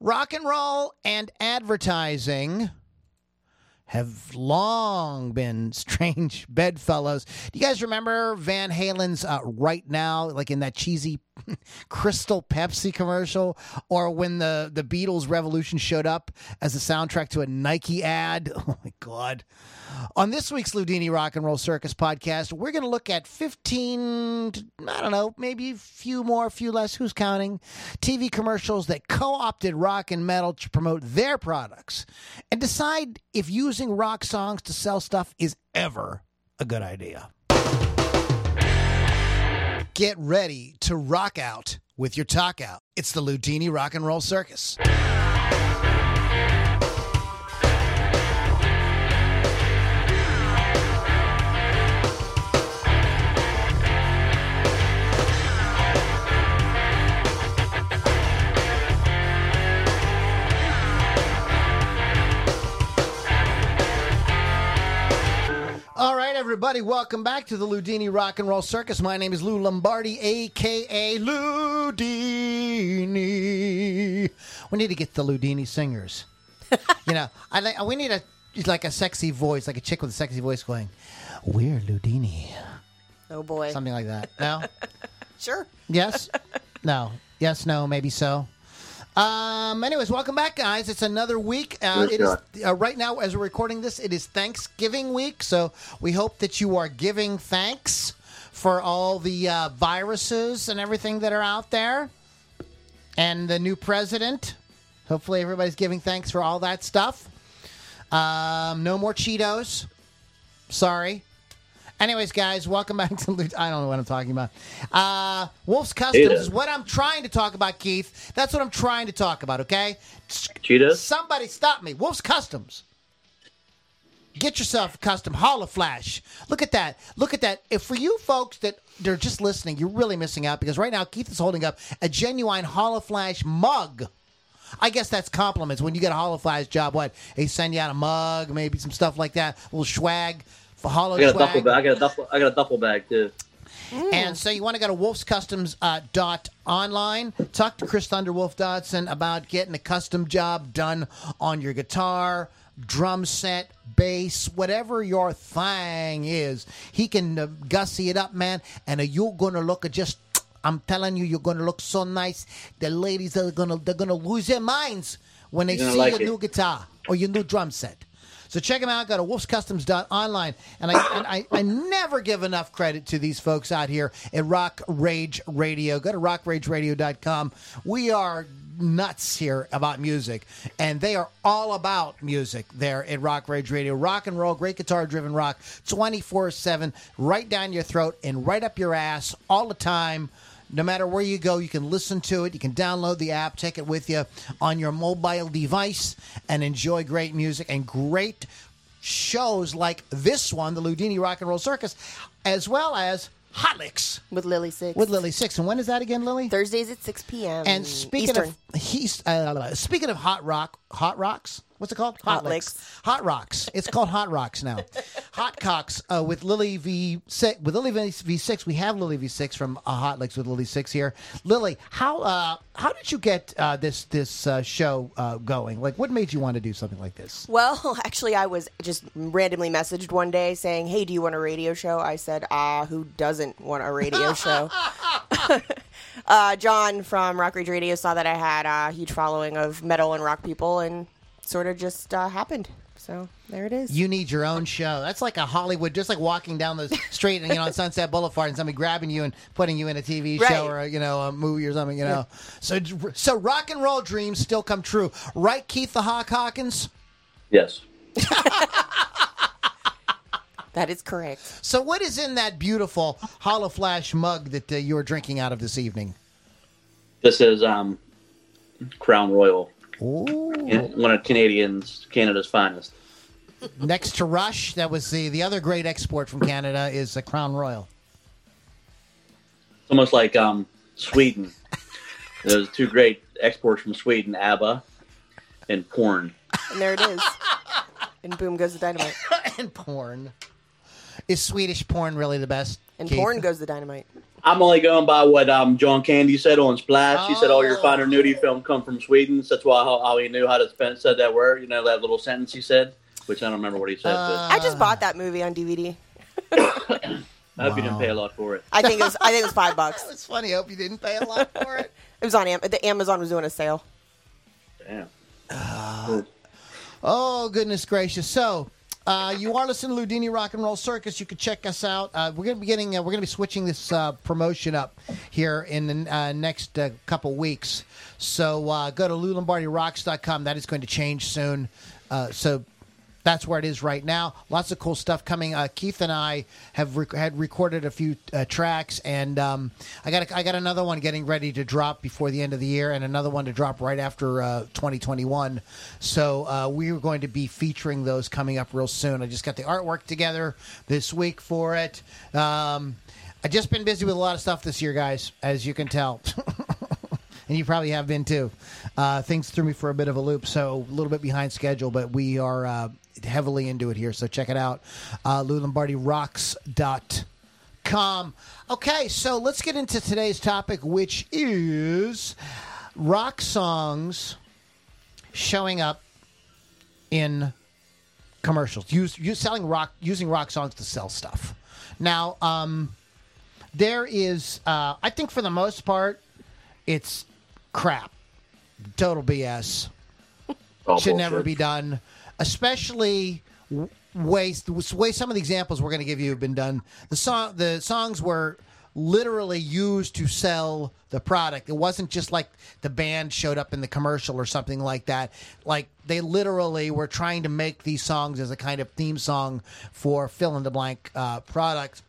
Rock and roll and advertising have long been strange bedfellows. Do you guys remember Van Halen's Right Now, like in that cheesy Crystal Pepsi commercial? Or when the Beatles' Revolution showed up as a soundtrack to a Nike ad? Oh, my God. On this week's Ludini Rock and Roll Circus podcast, we're going to look at 15, I don't know, maybe a few more, a few less, who's counting, TV commercials that co-opted rock and metal to promote their products and decide if using rock songs to sell stuff is ever a good idea. Get ready to rock out with your talk out. It's the Ludini Rock and Roll Circus. All right, everybody, welcome back to the Ludini Rock and Roll Circus. My name is Lou Lombardi, a.k.a. Ludini. We need to get the Ludini singers. You know, we need a sexy voice, like a chick with a sexy voice going, "We're Ludini." Oh, boy. Something like that. No? Sure. Yes? No. Yes, no, maybe so. Anyways, welcome back, guys. It's another week. It is right now, as we're recording this, it is Thanksgiving week, so we hope that you are giving thanks for all the viruses and everything that are out there, and the new president. Hopefully, everybody's giving thanks for all that stuff. No more Cheetos. Sorry. Anyways, guys, welcome back to I don't know what I'm talking about. Wolf's Customs is what I'm trying to talk about, Keith. That's what I'm trying to talk about, okay? Cheetos? Somebody stop me. Wolf's Customs. Get yourself a custom Holoflash. Look at that. Look at that. If for you folks that are just listening, you're really missing out because right now Keith is holding up a genuine Holoflash mug. I guess that's compliments. When you get a Holoflash job, what? They send you out a mug, maybe some stuff like that, a little swag. For I got a duffel bag. I got a duffel bag too. And so you want to go to wolfscustoms.online. Talk to Chris Thunderwolf Dodson about getting a custom job done on your guitar, drum set, bass, whatever your thing is. He can gussy it up, man, and you're going to look just. I'm telling you, you're going to look so nice. The ladies they're gonna lose their minds when they see your new guitar or your new drum set. So check them out. Go to wolfscustoms.online. And I never give enough credit to these folks out here at Rock Rage Radio. Go to rockrageradio.com. We are nuts here about music, and they are all about music there at Rock Rage Radio. Rock and roll, great guitar-driven rock, 24/7, right down your throat and right up your ass all the time. No matter where you go, you can listen to it. You can download the app, take it with you on your mobile device, and enjoy great music and great shows like this one, the Ludini Rock and Roll Circus, as well as Hot Licks. With Lily Six. And when is that again, Lily? Thursdays at 6 p.m. And speaking of hot rocks, what's it called? Hot Licks. Hot Rocks. It's called Hot Rocks now. Hot Cocks with Lily V6. With Lily V6, we have Lily V6 from Hot Licks with Lily 6 here. Lily, how did you get this show going? Like, what made you want to do something like this? Well, actually, I was just randomly messaged one day saying, "Hey, do you want a radio show?" I said, who doesn't want a radio show? John from Rock Rage Radio saw that I had a huge following of metal and rock people and sort of just happened. So there it is. You need your own show. That's like a Hollywood, just like walking down the street and on Sunset Boulevard and somebody grabbing you and putting you in a TV show or a movie or something. So rock and roll dreams still come true, right, Keith the Hawk Hawkins? Yes. That is correct. So what is in that beautiful Holoflash mug that you are drinking out of this evening? This is Crown Royal. Ooh. One of Canada's finest. Next to Rush, that was the other great export from Canada is Crown Royal. It's almost like Sweden. There's two great exports from Sweden, ABBA and porn. And there it is. And boom goes the dynamite. And porn. Is Swedish porn really the best? And Keith? porn goes the dynamite. I'm only going by what John Candy said on Splash. He said all your Oh. finer nudie film come from Sweden. So that's why how he knew how to said that word. You know, that little sentence he said, which I don't remember what he said. I just bought that movie on DVD. But I hope you didn't pay a lot for it. I think it was $5. It's funny. I hope you didn't pay a lot for it. It was on the Amazon was doing a sale. Damn. Oh, goodness gracious. So, you are listening to Ludini Rock and Roll Circus. You can check us out. We're going to be switching this promotion up here in the next couple weeks. So, go to LouLombardiRocks.com. That is going to change soon. So, that's where it is right now. Lots of cool stuff coming. Keith and I have had recorded a few tracks, and I got another one getting ready to drop before the end of the year, and another one to drop right after 2021. So we are going to be featuring those coming up real soon. I just got the artwork together this week for it. I've just been busy with a lot of stuff this year, guys, as you can tell. And you probably have been too. Things threw me for a bit of a loop, so a little bit behind schedule, but we are heavily into it here, so check it out. LouLombardiRocks.com. Okay, so let's get into today's topic, which is rock songs showing up in commercials. Using rock songs to sell stuff. Now, there is, I think for the most part, it's crap. Total BS. Should never be done. Especially way some of the examples we're going to give you have been done. The songs were literally used to sell the product. It wasn't just like the band showed up in the commercial or something like that. Like they literally were trying to make these songs as a kind of theme song for fill in the blank product.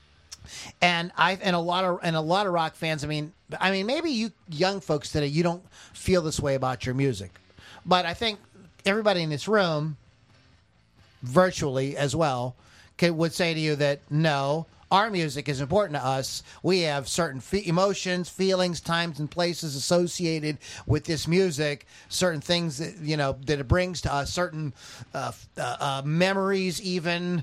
And a lot of rock fans. I mean, maybe you young folks today, you don't feel this way about your music, but I think everybody in this room, virtually as well, would say to you that no, our music is important to us. We have certain emotions, feelings, times, and places associated with this music. Certain things that that it brings to us, certain memories, even,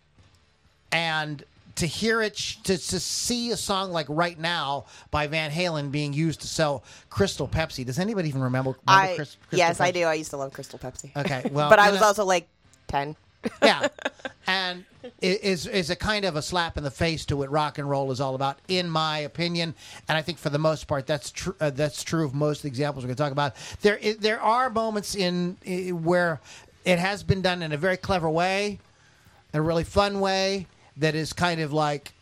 and to hear it, to see a song like Right Now by Van Halen being used to sell Crystal Pepsi. Does anybody even remember Crystal Yes, Pepsi? I do. I used to love Crystal Pepsi. Okay, well, but I was also like 10. Yeah, and it is a kind of a slap in the face to what rock and roll is all about, in my opinion. And I think for the most part, that's true. That's true of most of the examples we're going to talk about. There are moments where it has been done in a very clever way, a really fun way that is kind of like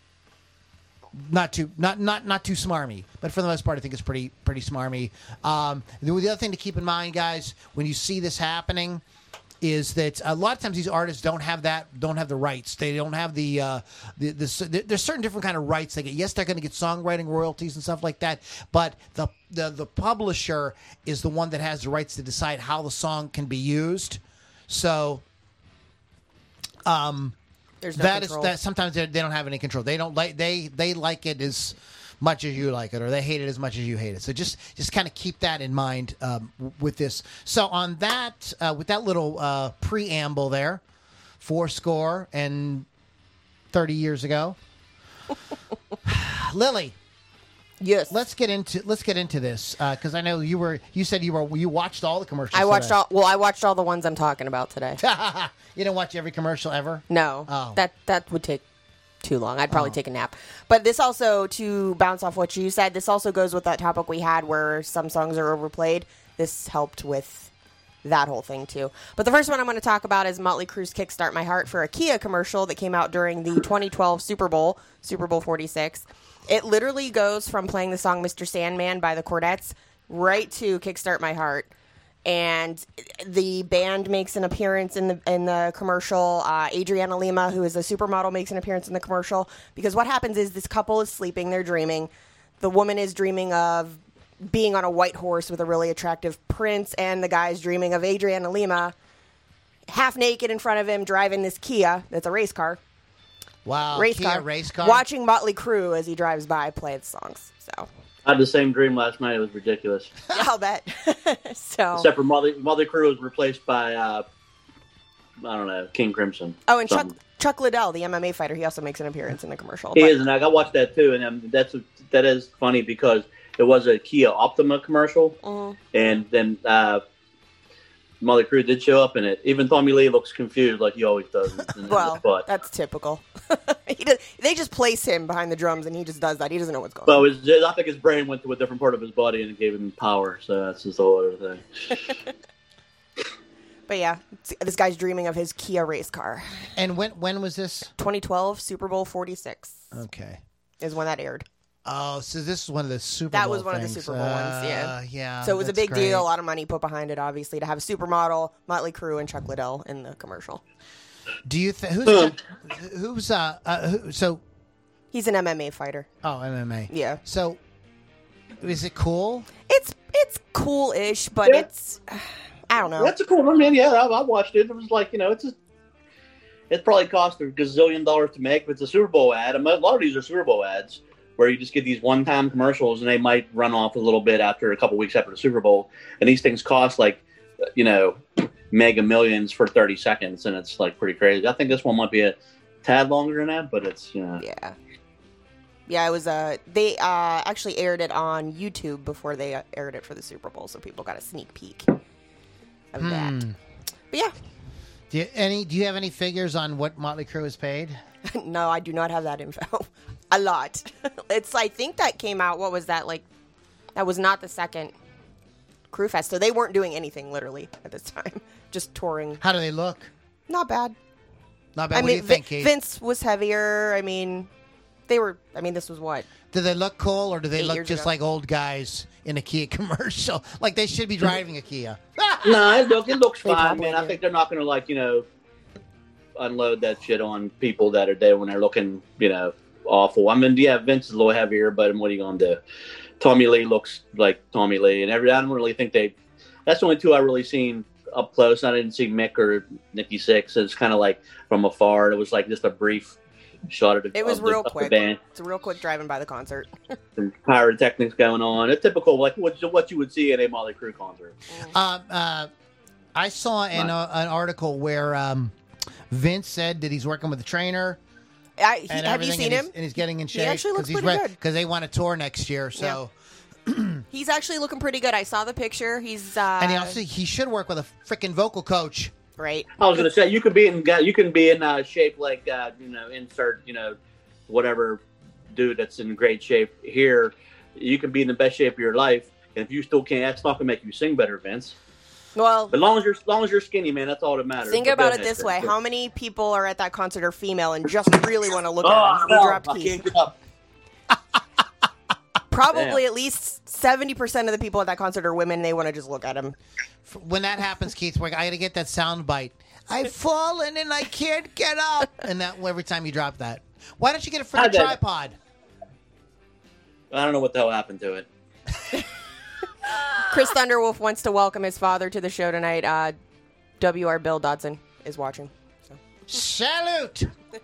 not too smarmy, but for the most part, I think it's pretty smarmy. The other thing to keep in mind, guys, when you see this happening, is that a lot of times these artists don't have the rights. They don't have there's certain different kind of rights they get. Yes, they're going to get songwriting royalties and stuff like that, but the publisher is the one that has the rights to decide how the song can be used. So, There's no that control. is that sometimes they don't have any control. They don't like they like it as much as you like it, or they hate it as much as you hate it. So just kind of keep that in mind with this. So on that, with that little preamble there, 40 and 30 years ago, Lily. Yes. Let's get into this because I know you said you watched all the commercials. I watched today. I watched all the ones I'm talking about today. You didn't watch every commercial ever? No. Oh. That would take too long. I'd probably take a nap. But this also, to bounce off what you said, this also goes with that topic we had where some songs are overplayed. This helped with that whole thing too. But the first one I'm going to talk about is Motley Crue's Kickstart My Heart for a Kia commercial that came out during the 2012 Super Bowl 46. It literally goes from playing the song Mr. Sandman by the Chordettes right to Kickstart My Heart. And the band makes an appearance in the commercial. Adriana Lima, who is a supermodel, makes an appearance in the commercial. Because what happens is this couple is sleeping. They're dreaming. The woman is dreaming of being on a white horse with a really attractive prince. And the guy is dreaming of Adriana Lima half naked in front of him driving this Kia. That's a race car. Wow, Race Kia car. race car. Watching Motley Crue as he drives by play the songs. So I had the same dream last night. It was ridiculous. I'll bet. So Except for Motley Crue was replaced by I don't know, King Crimson. oh, and Something. Chuck Liddell, the MMA fighter, he also makes an appearance in the commercial. He is, and I watched that too, and that is funny because it was a Kia Optima commercial, and then Molly Crew did show up in it. Even Tommy Lee looks confused, like he always does. Well, that's typical. They just place him behind the drums, and he just does that. He doesn't know what's going well, on. I think his brain went to a different part of his body, and it gave him power. So that's just the whole other thing. But yeah, this guy's dreaming of his Kia race car. And when was this? 2012 Super Bowl 46. Okay. Is when that aired. Oh, so this is one of the Super That Bowl was one things. of the Super Bowl ones, yeah. Yeah. So it was a that's big great. deal, a lot of money put behind it, obviously, to have a supermodel, Motley Crue, and Chuck Liddell in the commercial. Do you think so? He's an MMA fighter. Oh, MMA. Yeah. So, is it cool? It's cool-ish, but Yeah. it's I don't know. That's a cool one, man. Yeah, I watched it. It was like, it probably cost $1 gazillion to make, but it's a Super Bowl ad. A lot of these are Super Bowl ads where you just get these one-time commercials, and they might run off a little bit after a couple weeks after the Super Bowl. And these things cost mega millions for 30 seconds, and it's like pretty crazy. I think this one might be a tad longer than that, but it's Yeah. Yeah, it was they actually aired it on YouTube before they aired it for the Super Bowl, so people got a sneak peek of that. But yeah. Do you have any figures on what Motley Crue is paid? No, I do not have that info. A lot. I think that came out, what was that, that was not the second Crew Fest, so they weren't doing anything, literally, at this time. Just touring. How do they look? Not bad. Not bad. What do you think, Keith? Vince was heavier. This was what? Do they look cool, or do they 8 look years just ago. like old guys in a Kia commercial? Like they should be driving a Kia. No, it looks They fine, probably man. I do. think they're not going to unload that shit on people that are there when they're looking, awful. I mean, yeah, Vince is a little heavier, but what are you going to do? Tommy Lee looks like Tommy Lee, and I don't really think that's the only two I really seen up close. I didn't see Mick or Nikki Sixx. It's kind of like from afar. It was like just a brief shot of the It was of the- real of the quick. band. It's a real quick driving by the concert. Some pyrotechnics going on. It's typical, like what you would see at a Motley Crue concert. I saw an article where Vince said that he's working with a trainer. Have you everything, seen him? And he's getting in shape. actually looks he's pretty good. because they want to tour next year. So, He's actually looking pretty good. I saw the picture. He's and he should work with a freaking vocal coach. right. I was going to say you can be in shape like insert whatever dude that's in great shape here. You can be in the best shape of your life, and if you still can't, that's not going to make you sing better, Vince. Well, But as long as you're skinny, man, that's all that matters. think But about go it ahead, this way: Chris. how many people are at that concert are female and just really want to look at Oh, him? He no, dropped I Keith. can't get up. Probably Damn. at least 70% of the people at that concert are women. They want to just look at him. When that happens, Keith, I got to get that sound bite. I've fallen and I can't get up. And that every time you drop that. Why don't you get a freaking I did. tripod? I don't know what the hell happened to it. Chris Thunderwolf wants to welcome his father to the show tonight. W.R. Bill Dodson is watching. So. Salute!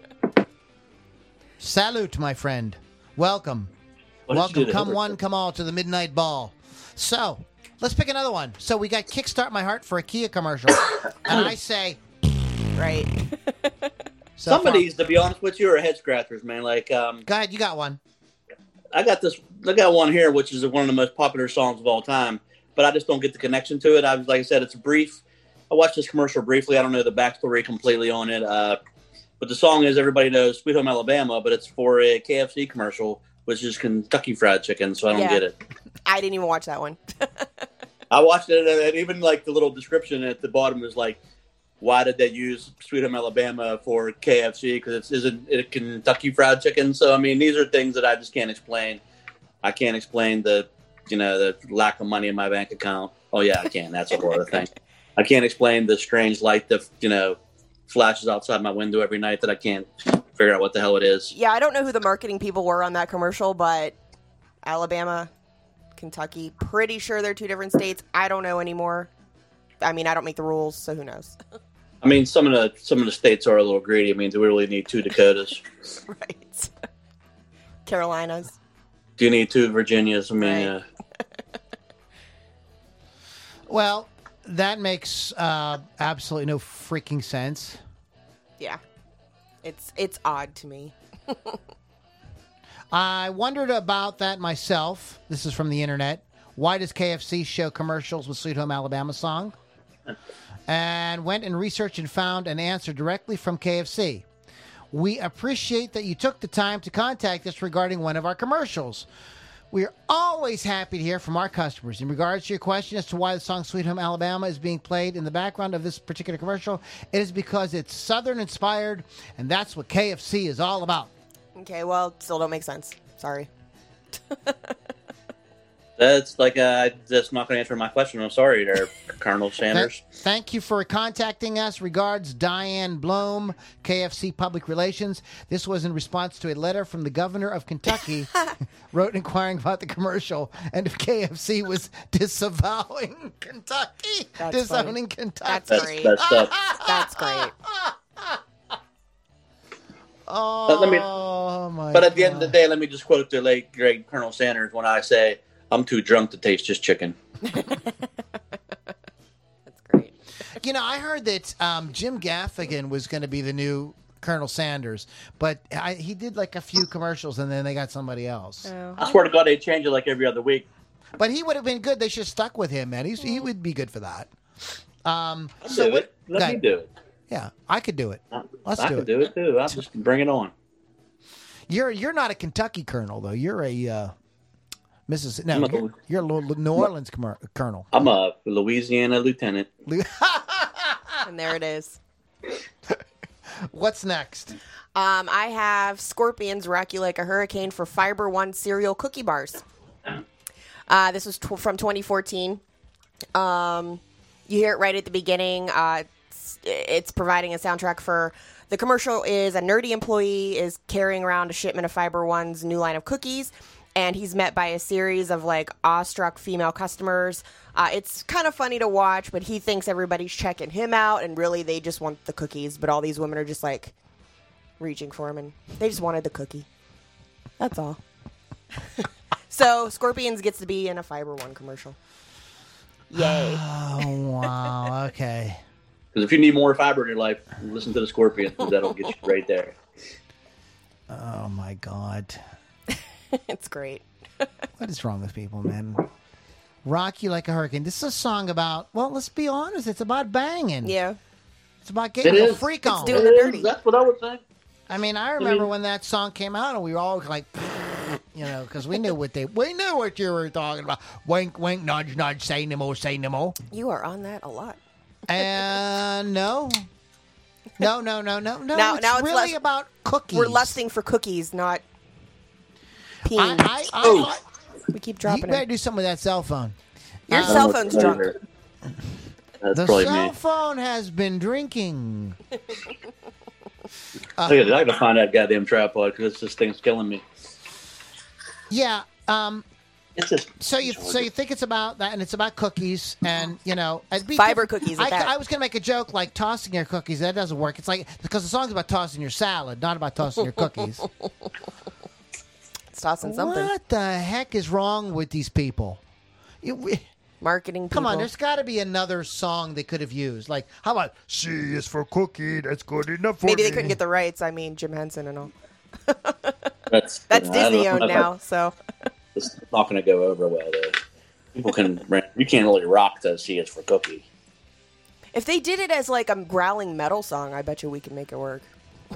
Salute, my friend. Welcome. What did you Welcome. do to Come her? one, come all to the Midnight Ball. So, let's pick another one. So, we got Kickstart My Heart for a Kia commercial. And I say, Right. so Some far- of these, to be honest with you, are head scratchers, man. Like, Go ahead, you got one. I got one here, which is one of the most popular songs of all time, but I just don't get the connection to it. Like I said, it's brief. I watched this commercial briefly. I don't know the backstory completely on it. But the song is, everybody knows Sweet Home Alabama, but it's for a KFC commercial, which is Kentucky Fried Chicken, so I don't Yeah. get it. I didn't even watch that one. I watched it, and even like the little description at the bottom was like, why did they use Sweet Home Alabama for KFC? Because isn't it Kentucky Fried Chicken? So, I mean, these are things that I just can't explain. I can't explain the lack of money in my bank account. Oh, yeah, I can. That's a whole other thing. I can't explain the strange light that, flashes outside my window every night that I can't figure out what the hell it is. Yeah, I don't know who the marketing people were on that commercial, but Alabama, Kentucky, pretty sure they're two different states. I don't know anymore. I mean, I don't make the rules, so who knows? I mean, some of the states are a little greedy. I mean, do we really need 2 Dakotas? Right. Carolinas. Do you need 2 Virginias? I mean, Right. Well, that makes absolutely no freaking sense. Yeah. It's odd to me. I wondered about that myself. This is from the internet. Why does KFC show commercials with Sweet Home Alabama song? And went and researched and found an answer directly from KFC. We appreciate that you took the time to contact us regarding one of our commercials. We are always happy to hear from our customers. In regards to your question as to why the song Sweet Home Alabama is being played in the background of this particular commercial, it is because it's Southern inspired, and that's what KFC is all about. Okay, well, it still don't make sense. Sorry. That's like that's not going to answer my question. I'm sorry, there, Colonel Sanders. Thank you for contacting us. Regards, Diane Blome, KFC Public Relations. This was in response to a letter from the governor of Kentucky, wrote inquiring about the commercial and if KFC was disavowing Kentucky, That's disowning funny. Kentucky. That's great. That's great. Oh my! But at the end of the day, let me just quote the late great Colonel Sanders when I say, "I'm too drunk to taste just chicken." That's great. You know, I heard that Jim Gaffigan was going to be the new Colonel Sanders, but he did like a few commercials and then they got somebody else. Oh. I swear to God, they change it like every other week. But he would have been good. They should have stuck with him, man. He would be good for that. I'll do it. Let me do it. Yeah, I could do it. Let's I do could it. do it too. I'll just bring it on. You're not a Kentucky colonel though. You're a Mississippi. No, I'm you're a New Orleans colonel. I'm a Louisiana lieutenant. And there it is. What's next? I have Scorpions Rock You Like a Hurricane for Fiber One cereal cookie bars. This was from 2014. You hear it right at the beginning. It's providing a soundtrack for the commercial. Is a nerdy employee is carrying around a shipment of Fiber One's new line of cookies, and he's met by a series of like awestruck female customers. It's kind of funny to watch, but he thinks everybody's checking him out, and really they just want the cookies. But all these women are just like reaching for him, and they just wanted the cookie. That's all. So Scorpions gets to be in a Fiber One commercial. Yay! Oh wow. Okay. Because if you need more fiber in your life, listen to the Scorpions. That'll get you right there. Oh my God. It's great. What is wrong with people, man? Rock You Like a Hurricane. This is a song about, well, let's be honest, it's about banging. Yeah. It's about getting a freak on. doing the dirty. That's what I would say. I mean, I remember when that song came out and we were all like, you know, because we knew what you were talking about. Wink, wink, nudge, nudge, say no more, say no more. You are on that a lot. And no. No. Now It's it's really about cookies. We're lusting for cookies, not peeing. I We keep you dropping better it. do something with that cell phone. Your cell phone's drunk. That's The probably cell me. phone has been drinking. I gotta find that goddamn tripod because this thing's killing me. Yeah. It's just So you think it's about that, and it's about cookies, and you know, Fiber cookies at that. I was gonna make a joke like tossing your cookies. That doesn't work. It's like because the song's about tossing your salad, not about tossing your cookies. It's tossing something. What the heck is wrong with these people? Marketing people. Come on, there's got to be another song they could have used. Like, how about C is for cookie? That's good enough for Maybe me. they couldn't get the rights. I mean, Jim Henson and all. that's Disney owned now, so. It's not going to go over well. Though. People you can't really rock the C is for cookie. If they did it as like a growling metal song, I bet you we could make it work.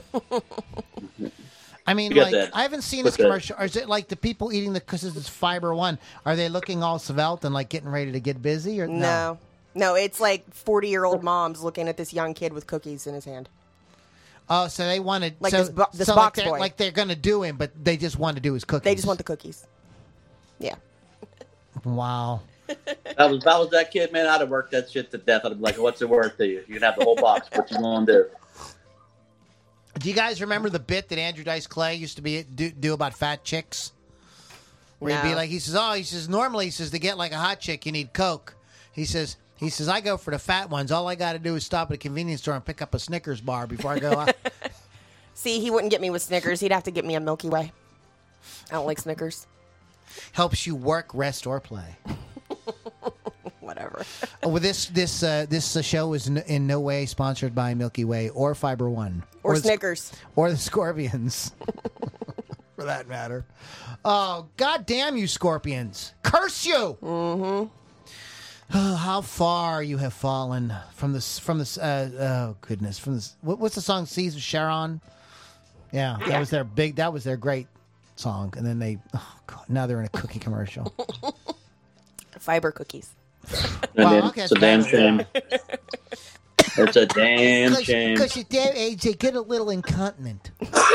I mean, You got like, that. I haven't seen this commercial. Or is it like the people eating because it's Fiber One? Are they looking all svelte and like getting ready to get busy? Or No, it's like 40-year-old moms looking at this young kid with cookies in his hand. Oh, so they wanted Like so, this so box like they're, boy. like they're going to do him, but they just want to do his cookies. They just want the cookies. Yeah. Wow. That was that kid, man. I'd have worked that shit to death. I'd be like, "What's it worth to you? You can have the whole box. What you gonna do?" Do you guys remember the bit that Andrew Dice Clay used to do about fat chicks? Where he'd be No. like, he says, normally, to get like a hot chick, you need Coke. He says, I go for the fat ones. All I got to do is stop at a convenience store and pick up a Snickers bar before I go out. See, he wouldn't get me with Snickers. He'd have to get me a Milky Way. I don't like Snickers. Helps you work, rest, or play. Whatever. Well, this show is in no way sponsored by Milky Way or Fiber One Or Snickers. or the Scorpions, for that matter. Oh, God damn you, Scorpions! Curse you! Mm-hmm. Oh, how far you have fallen from this. Oh goodness! From this. What's the song? Seas of Sharon. Yeah, that was their big. That was their great song, and then they. Oh God! Now they're in a cookie commercial. Fiber cookies. Okay, it's a damn shame. It's a damn shame. Because your damn age, they get a little incontinent.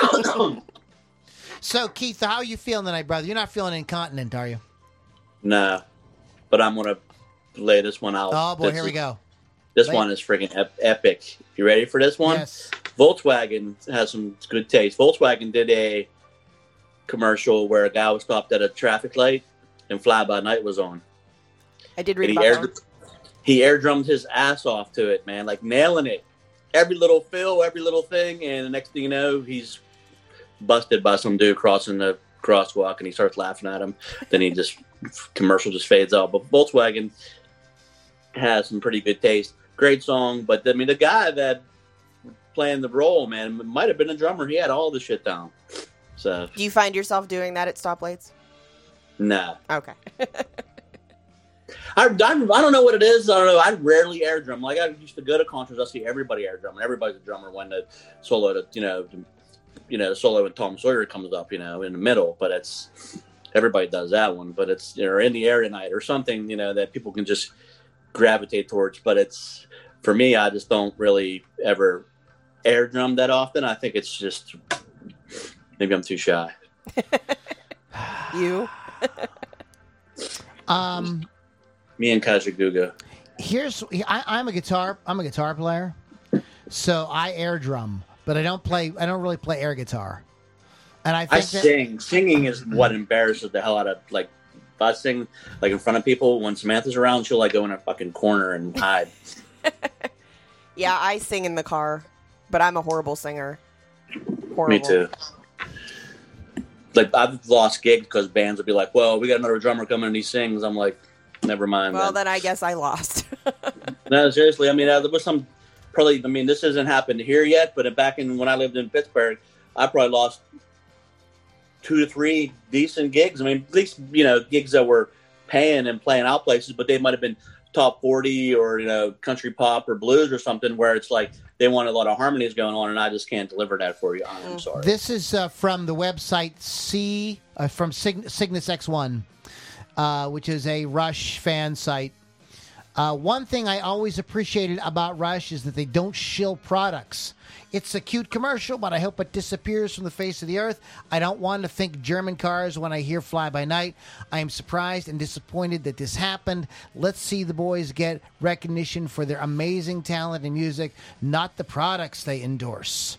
So, Keith, how are you feeling tonight, brother? You're not feeling incontinent, are you? Nah, but I'm gonna lay this one out. Oh boy, here we go. This one is freaking epic. You ready for this one? Yes. Volkswagen has some good taste. Volkswagen did a commercial where a guy was stopped at a traffic light and Fly By Night was on. I did read And about that. he air drummed his ass off to it, man, like nailing it. Every little fill, every little thing, and the next thing you know, he's busted by some dude crossing the crosswalk, and he starts laughing at him. Then commercial just fades out. But Volkswagen has some pretty good taste. Great song, but I mean, the guy that playing the role, man, might have been a drummer. He had all the shit down. So, Do you find yourself doing that at stoplights? nah. Okay. I don't know what it is. I don't know. I rarely air drum. Like I used to go to concerts. I see everybody air drum, and everybody's a drummer when the solo, solo and Tom Sawyer comes up, in the middle. But it's everybody does that one. But it's in the air tonight or something, that people can just gravitate towards. But it's for me, I just don't really ever air drum that often. I think it's just maybe I'm too shy. You? Me and Kajaguga. I'm a guitar player, so I air drum, but I don't really play air guitar. And I think Singing is what embarrasses the hell out of, like, if I sing like in front of people when Samantha's around, she'll like go in a fucking corner and hide. Yeah, I sing in the car, but I'm a horrible singer. Horrible. Me too. Like, I've lost gigs because bands would be like, well, we got another drummer coming and he sings. I'm like, never mind. Well, then I guess I lost. No, seriously. I mean, there was this hasn't happened here yet, but back when I lived in Pittsburgh, I probably lost 2 to 3 decent gigs. I mean, at least, gigs that were paying and playing out places, but they might have been top 40 or, country pop or blues or something where it's like they want a lot of harmonies going on and I just can't deliver that for you. I'm sorry. This is from the website from Cygnus X1, which is a Rush fan site. One thing I always appreciated about Rush is that they don't shill products. It's a cute commercial, but I hope it disappears from the face of the earth. I don't want to think German cars when I hear Fly By Night. I am surprised and disappointed that this happened. Let's see the boys get recognition for their amazing talent and music, not the products they endorse.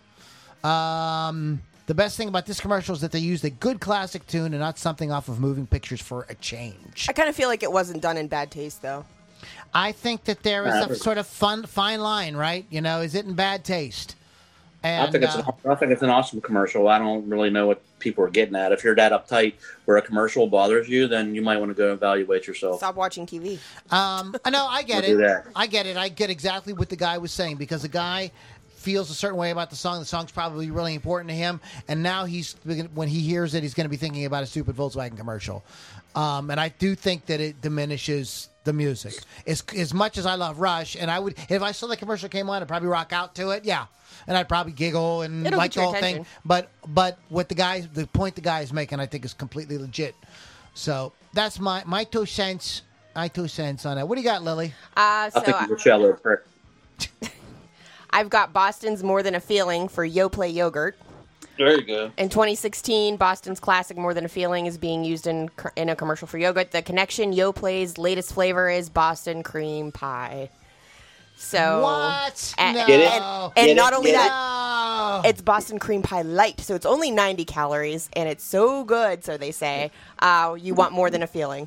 The best thing about this commercial is that they used a good classic tune and not something off of Moving Pictures for a change. I kind of feel like it wasn't done in bad taste, though. I think that there is a sort of fine line, right? Is it in bad taste? And, I think it's an awesome commercial. I don't really know what people are getting at. If you're that uptight where a commercial bothers you, then you might want to go evaluate yourself. Stop watching TV. I get We'll do it. that. I get it. I get exactly what the guy was saying because the guy feels a certain way about the song. The song's probably really important to him, and now when he hears it, he's going to be thinking about a stupid Volkswagen commercial. And I do think that it diminishes the music. As much as I love Rush, and I would, if I saw the commercial came on, I'd probably rock out to it. Yeah, and I'd probably giggle and It'll like get the your whole thing. attention. But what the point the guy is making, I think, is completely legit. So that's my 2 cents. My 2 cents on that. What do you got, Lily? I think you're a shallow prick. I've got Boston's More Than a Feeling for Yoplait Yogurt. There you go. In 2016, Boston's classic More Than a Feeling is being used in a commercial for yogurt. The connection, Yoplait's latest flavor is Boston cream pie. So What? And, No. Get it? and not only Get it? that, No. it's Boston cream pie light, so it's only 90 calories, and it's so good, so they say. You want more than a feeling.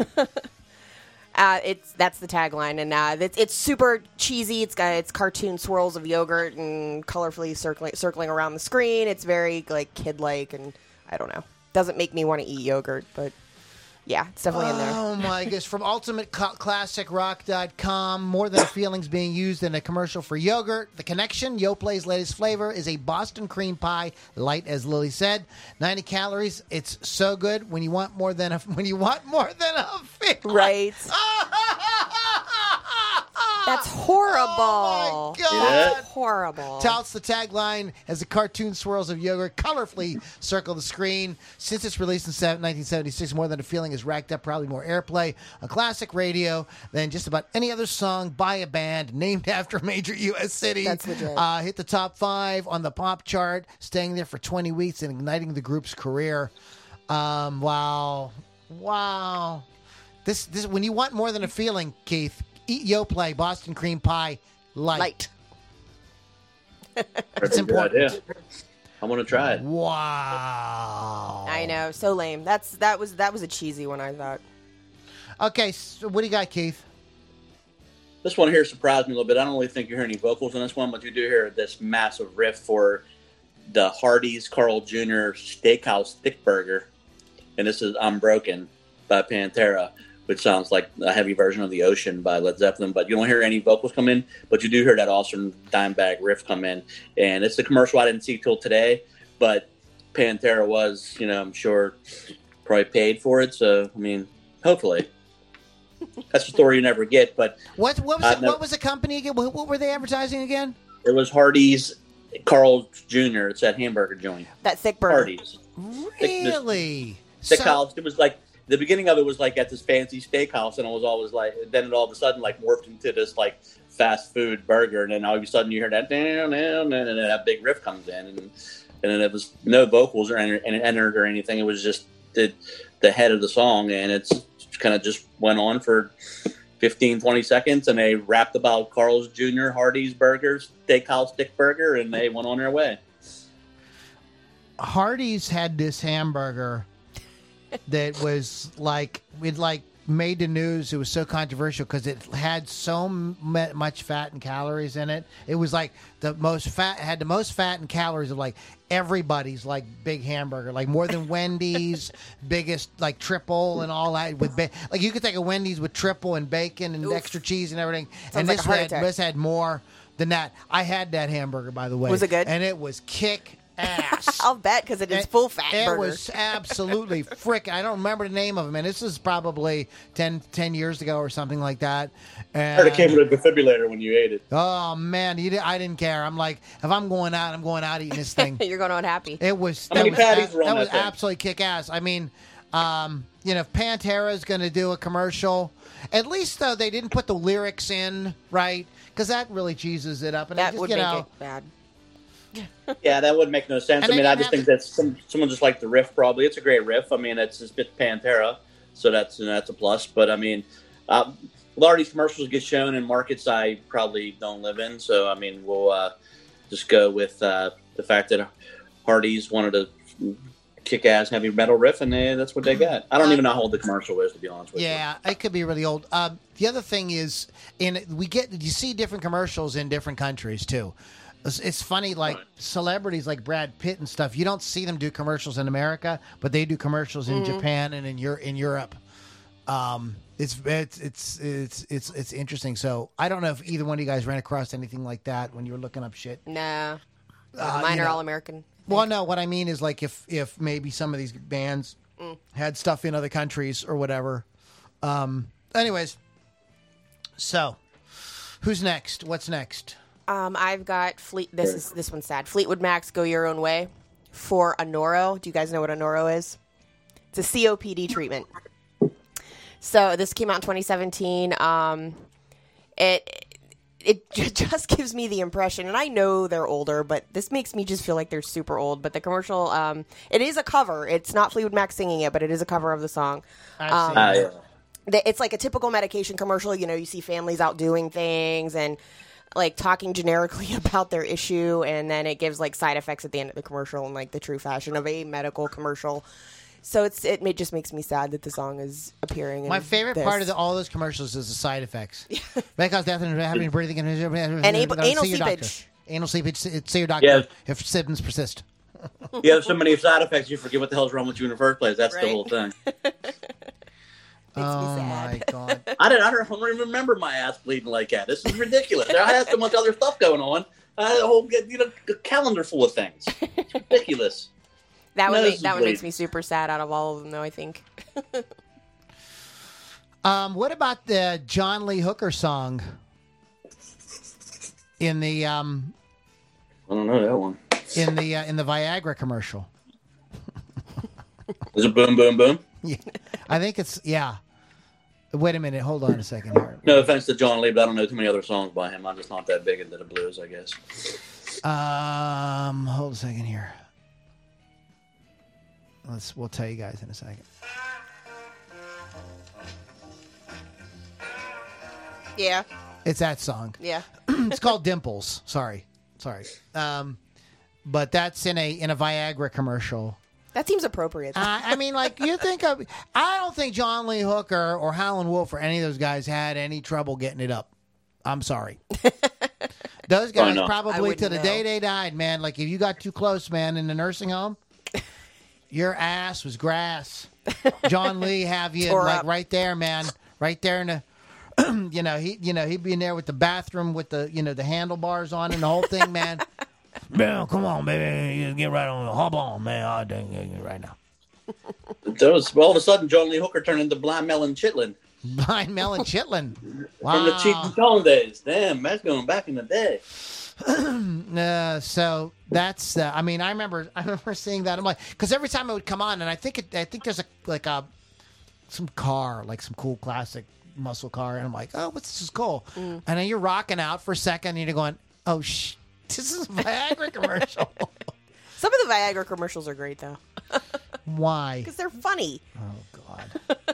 That's the tagline, and it's super cheesy. It's cartoon swirls of yogurt and colorfully circling around the screen. It's very like kid-like, and I don't know. Doesn't make me want to eat yogurt, but Yeah, it's definitely in there. Oh my gosh! From UltimateClassicRock.com, More Than a Feeling's being used in a commercial for yogurt. The Connection, Yoplay's latest flavor, is a Boston cream pie, light as Lily said, 90 calories. It's so good when you want more than a feeling. Right. That's horrible. Oh my God. That's horrible. Touts the tagline as the cartoon swirls of yogurt colorfully circle the screen. Since its release in 1976, More Than a Feeling has racked up probably more airplay on classic radio than just about any other song by a band named after a major U.S. city. That's legit. Hit the top 5 on the pop chart, staying there for 20 weeks and igniting the group's career. Wow. This when you want more than a feeling, Keith, eat Yoplait Boston cream pie light. It's important. Yeah. I want to try it. Wow. I know, so lame. That was a cheesy one, I thought. Okay, so what do you got, Keith? This one here surprised me a little bit. I don't really think you hear any vocals in this one, but you do hear this massive riff for the Hardee's Carl Jr. Steakhouse Thick Burger. And this is I'm Broken by Pantera, which sounds like a heavy version of The Ocean by Led Zeppelin. But you don't hear any vocals come in, but you do hear that awesome Dimebag riff come in. And it's a commercial I didn't see till today, but Pantera was, I'm sure, probably paid for it. So, I mean, hopefully. That's a story you never get. But What was the company again? What were they advertising again? it was Hardee's Carl Jr. It's that hamburger joint. That thick burger. Hardee's. Really? Steakhouse. It was like the beginning of it was like at this fancy steakhouse, and it was always like. Then it all of a sudden like morphed into this like fast food burger, and then all of a sudden you hear that down, and then that big riff comes in, and then it was no vocals or entered or anything. It was just the head of the song, and it's kind of just went on for 15, 20 seconds, and they rapped about Carl's Jr. Hardee's Burgers, Steakhouse Thick Burger, and they went on their way. Hardee's had this hamburger that was like it made the news. It was so controversial because it had so much fat and calories in it. It was like had the most fat and calories of like everybody's like big hamburger, like more than Wendy's biggest like triple and all that with like you could take a Wendy's with triple and bacon and extra cheese and everything. Sounds and like a heart attack. This had more than that. I had that hamburger, by the way. Was it good? And it was kick ass. I'll bet because it is full fat burger. It was absolutely frick. I don't remember the name of them, and this is probably 10 years ago or something like that. I heard it came with a defibrillator when you ate it. Oh man, I didn't care. I'm like, if I'm going out, I'm going out eating this thing. You're going on happy. It was How many patties were on that that was thing? absolutely kick ass. I mean, if Pantera is going to do a commercial, at least though they didn't put the lyrics in right because that really cheeses it up. And That just, would make it bad. Yeah, that would make no sense. And I mean, they I didn't just think that someone just liked the riff. Probably, it's a great riff. I mean, it's Pantera, so that's a plus. But I mean, a lot of these commercials get shown in markets I probably don't live in. So I mean, we'll just go with the fact that Hardee's wanted a kick-ass heavy metal riff, and that's what they got. I don't even know how old the commercial is, to be honest with you. Yeah, it could be really old. The other you see different commercials in different countries too. It's funny, like celebrities like Brad Pitt and stuff. You don't see them do commercials in America, but they do commercials in Japan and in Europe. It's interesting. So I don't know if either one of you guys ran across anything like that when you were looking up shit. Nah. Mine are all American. Well, no, what I mean is like if maybe some of these bands had stuff in other countries or whatever. Anyways, so who's next? What's next? I've got this one's sad. Fleetwood Mac's "Go Your Own Way" for a Noro. Do you guys know what a Noro is? It's a COPD treatment. So this came out in 2017. It just gives me the impression, and I know they're older, but this makes me just feel like they're super old. But the commercial, it is a cover. It's not Fleetwood Mac singing it, but it is a cover of the song. Yeah. It's like a typical medication commercial. You see families out doing things and like talking generically about their issue, and then it gives like side effects at the end of the commercial in like the true fashion of a medical commercial. So it just makes me sad that the song is appearing. My favorite part of all those commercials is the side effects. May cause death and having breathing and anal seepage. Anal seepage. See your doctor if symptoms persist. You have so many side effects, you forget what the hell's wrong with you in the first place. That's the Right. whole thing. Makes me Oh sad. my god. I don't even remember my ass bleeding like that. This is ridiculous. I had so much other stuff going on. I had a whole calendar full of things. It's ridiculous. That one Nosebleed. makes me super sad out of all of them, though, I think. What about the John Lee Hooker song in the I don't know that one. in the Viagra commercial? Is it Boom Boom Boom? Yeah, I think it's Wait a minute, hold on a second here. No offense to John Lee, but I don't know too many other songs by him. I'm just not that big into the blues, I guess. Hold a second here. We'll tell you guys in a second. Yeah. It's that song. Yeah. It's called Dimples. Sorry. But that's in a Viagra commercial. That seems appropriate. I mean, like you think of. I don't think John Lee Hooker or Howlin' Wolf or any of those guys had any trouble getting it up. I'm sorry. Those guys no. probably to wouldn't the know. day they died, man. Like if you got too close, man, in the nursing home, your ass was grass. John Lee have you Tore like up. right there, man, right there in the. He'd be in there with the bathroom with the the handlebars on and the whole thing, man. Man, come on, baby, you get right on. Hop on, man. I'll dang it right now. All of a sudden, John Lee Hooker turned into Blind Melon Chitlin Blind Melon Chitlin. from the Cheech and Chong days. Damn, that's going back in the day. So that's. I mean, I remember seeing that. I'm like, because every time it would come on, and I think there's some car, like some cool classic muscle car, and I'm like, oh, what's this is cool. And then you're rocking out for a second, and you're going, oh, this is a Viagra commercial. Some of the Viagra commercials are great, though. Why? Because they're funny. Oh God.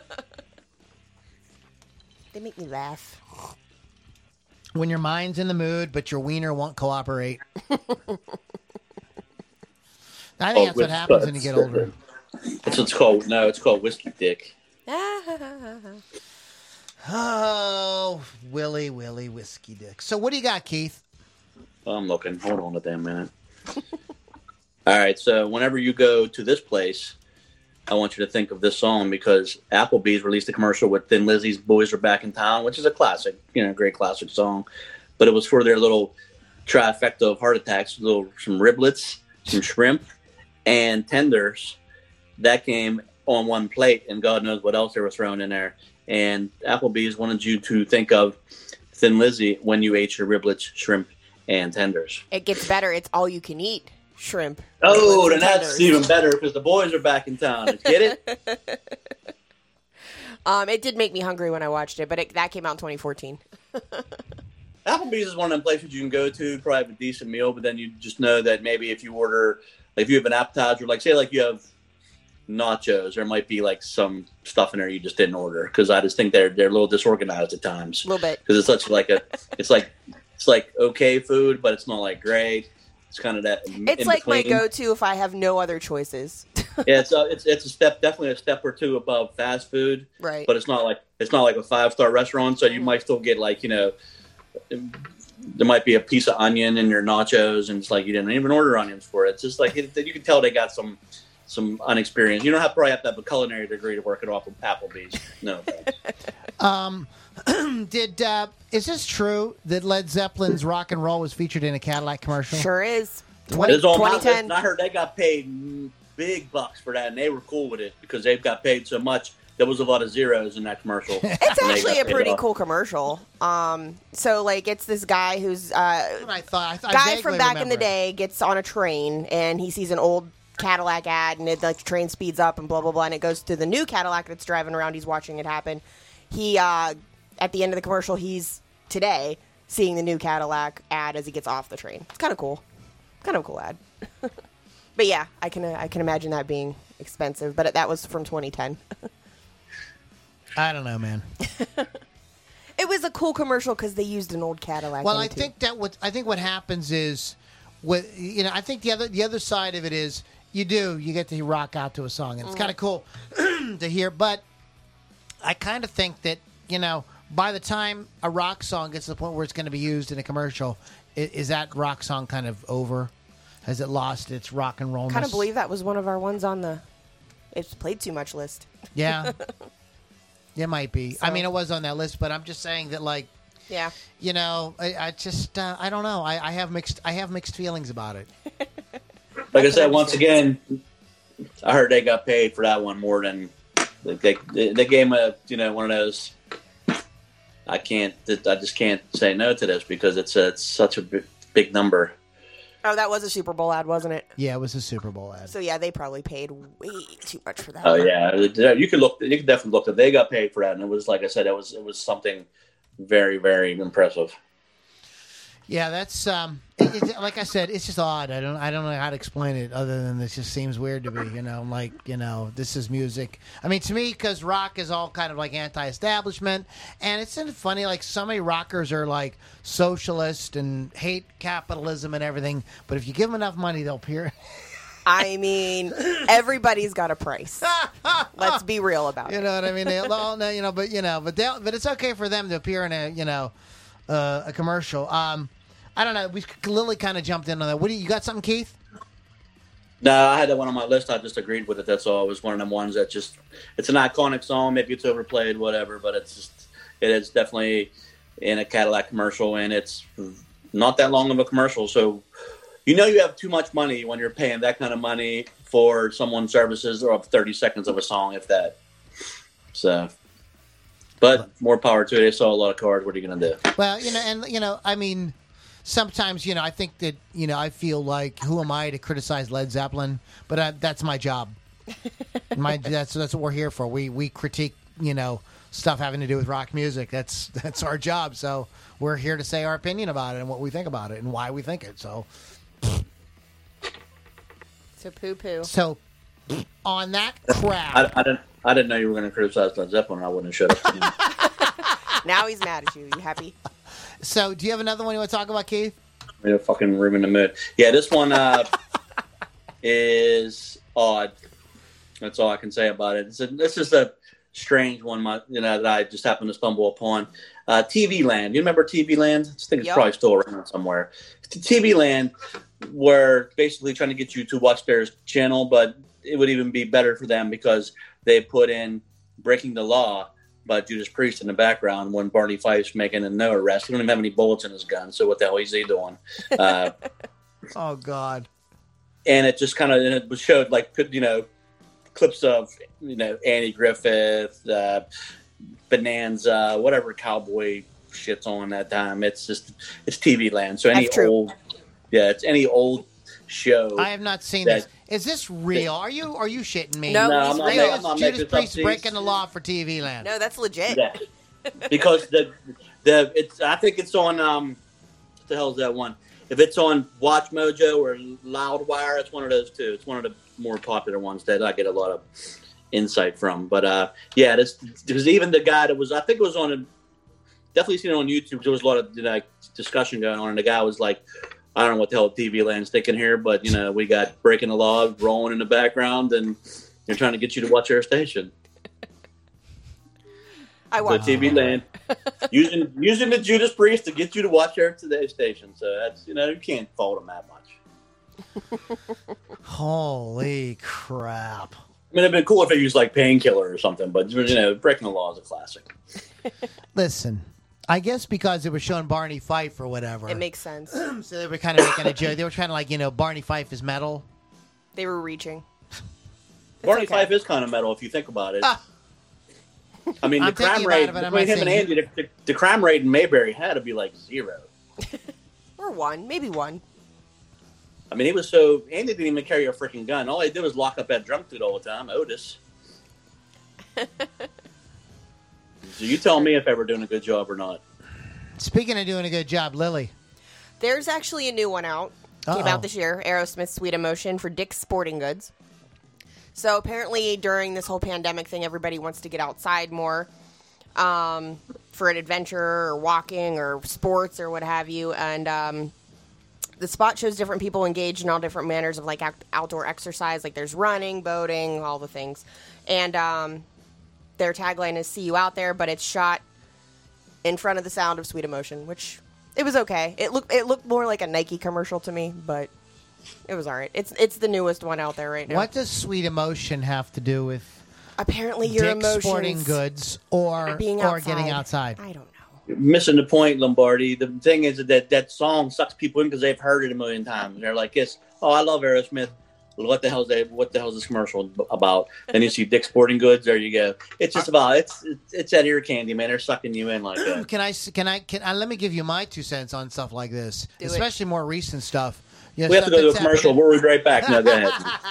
They make me laugh. When your mind's in the mood, but your wiener won't cooperate. I think that's what happens when you get older. That's what it's called. No, it's called whiskey dick. Oh, Willy Whiskey Dick. So what do you got, Keith? I'm looking. Hold on a damn minute. All right, so whenever you go to this place, I want you to think of this song because Applebee's released a commercial with Thin Lizzy's "Boys Are Back in Town," which is a classic, great classic song. But it was for their little trifecta of heart attacks, some riblets, some shrimp, and tenders. That came on one plate, and God knows what else they were throwing in there. And Applebee's wanted you to think of Thin Lizzy when you ate your riblets, shrimp, and tenders. It gets better. It's all you can eat shrimp. Oh, riblets, then and that's tenders. even better because the boys are back in town. Get it? It did make me hungry when I watched it, but that came out in 2014. Applebee's is one of them places you can go to, probably have a decent meal, but then you just know that maybe if you order, like if you have an appetizer, like say like you have nachos, there might be like some stuff in there you just didn't order because I just think they're a little disorganized at times. A little bit. Because it's such like it's like okay food, but it's not like great. It's kind of that. It's like my go-to if I have no other choices. Yeah, it's a step, definitely a step or two above fast food. Right. But it's not like a 5-star restaurant, so you might still get like there might be a piece of onion in your nachos, and it's like you didn't even order onions for it. It's just like you can tell they got some unexperienced. You don't probably have to have a culinary degree to work it off of Applebee's. No. Is this true that Led Zeppelin's Rock and Roll was featured in a Cadillac commercial? Sure is. It is on my list, 2010. and I heard they got paid big bucks for that, and they were cool with it because they've got paid so much. There was a lot of zeros in that commercial. It's actually a pretty cool commercial. So like it's this guy who's I thought. I guy vaguely from back in remember the day gets on a train and he sees an old Cadillac ad and the train speeds up and blah blah blah and it goes to the new Cadillac that's driving around. He's watching it happen. He at the end of the commercial he's today seeing the new Cadillac ad as he gets off the train. It's kind of cool. Kind of a cool ad. But yeah, I can imagine that being expensive. But that was from 2010. I don't know, man. It was a cool commercial because they used an old Cadillac. Well, in I it, too. think what happens is, I think the other side of it is you get to rock out to a song and it's kind of cool to hear. But I kind of think that by the time a rock song gets to the point where it's going to be used in a commercial, is that rock song kind of over? Has it lost its rock and rollness? Kind of believe that was one of our ones on the "It's played too much" list. Yeah. It might be. So- I mean, it was on that list, but I'm just saying that, like, Yeah. you know, I just I don't know. I have mixed feelings about it. Like I said, once again, I heard they got paid for that one more than they gave him one of those. I just can't say no to this because it's such a big number. Oh, that was a Super Bowl ad, wasn't it? Yeah, it was a Super Bowl ad. So yeah, they probably paid way too much for that. Oh yeah, you could definitely look at. They got paid for that, and it was like I said, it was something very, very impressive. Yeah, that's like I said, it's just odd. I don't know how to explain it other than this just seems weird to me. This is music. I mean, to me, because rock is all kind of like anti-establishment, and it's funny. Like so many rockers are like socialist and hate capitalism and everything, but if you give them enough money, they'll appear. I mean, everybody's got a price. Let's be real about it. You know what I mean? They all know, but it's okay for them to appear in a commercial. I don't know. Lily kind of jumped in on that. What do you got? Something, Keith? No, I had that one on my list. I just agreed with it. That's all. It was one of them ones that just it's an iconic song. Maybe it's overplayed, whatever. But it is definitely in a Cadillac commercial, and it's not that long of a commercial. So you have too much money when you're paying that kind of money for someone's services or 30 seconds of a song, if that. So. But more power to it. They saw a lot of cars. What are you going to do? Well, I mean, sometimes, I think that, I feel like, who am I to criticize Led Zeppelin? But that's my job. That's what we're here for. We critique, stuff having to do with rock music. That's our job. So we're here to say our opinion about it and what we think about it and why we think it. So poo-poo. So on that crap. I didn't know you were going to criticize Led Zeppelin. I wouldn't have shut up. Now he's mad at you. You happy? So, do you have another one you want to talk about, Keith? In a fucking room in the mood. Yeah, this one is odd. That's all I can say about it. This is a strange one, that I just happened to stumble upon. TV Land. You remember TV Land? I think it's probably still around somewhere. TV Land, were basically trying to get you to watch their channel, but it would even be better for them because they put in Breaking the Law by Judas Priest in the background when Barney Fife's making a no arrest. He don't even have any bullets in his gun, so what the hell is he doing? Oh, God. And it just kind of showed, like, clips of, Andy Griffith, Bonanza, whatever cowboy shit's on that time. It's TV Land. So it's any old show. I have not seen this. Is this real? Are you shitting me? No, I'm not Judas making Priest up breaking the law for TV Land. No, that's legit. Yeah. Because I think it's on what the hell is that one? If it's on Watch Mojo or Loudwire, it's one of those two. It's one of the more popular ones that I get a lot of insight from. But because even the guy that was, I think it was definitely seen it on YouTube. There was a lot of discussion going on, and the guy was like, I don't know what the hell TV Land's thinking here, but we got Breaking the Law rolling in the background, and they're trying to get you to watch our station. I watch TV Land using the Judas Priest to get you to watch our Today station. So that's you can't fault them that much. Holy crap! I mean, it'd been cool if they used like Painkiller or something, but Breaking the Law is a classic. Listen. I guess because it was showing Barney Fife or whatever. It makes sense. So they were kind of making a joke. They were trying to Barney Fife is metal. They were reaching. Barney Fife is kind of metal if you think about it. I mean, the crime rate between him and Andy, the crime rate in Mayberry had to be like 0. Or 1, maybe 1. I mean, Andy didn't even carry a freaking gun. All he did was lock up that drunk dude all the time, Otis. So you tell me if ever doing a good job or not. Speaking of doing a good job, Lily. There's actually a new one out. Came out this year, Aerosmith's Sweet Emotion for Dick's Sporting Goods. So apparently during this whole pandemic thing, everybody wants to get outside more for an adventure or walking or sports or what have you. And the spot shows different people engaged in all different manners of outdoor exercise. Like there's running, boating, all the things. And their tagline is "See you out there," but it's shot in front of the sound of Sweet Emotion, which it was okay. It looked more like a Nike commercial to me, but it was all right. It's the newest one out there right now. What does Sweet Emotion have to do with Apparently, your Dick's emotions Sporting Goods or being or outside. getting outside. I don't know. You're missing the point, Lombardi. The thing is that song sucks people in because they've heard it a million times. They're like, "Yes, oh, I love Aerosmith. What the hell is this commercial about?" Then you see Dick's Sporting Goods. There you go. It's just about it's that ear candy, man. They're sucking you in like that. Can I let me give you my 2 cents on stuff like this, Do it. especially more recent stuff. You know, We have to stuff go to a that's commercial. happening. We'll be right back. No, go ahead.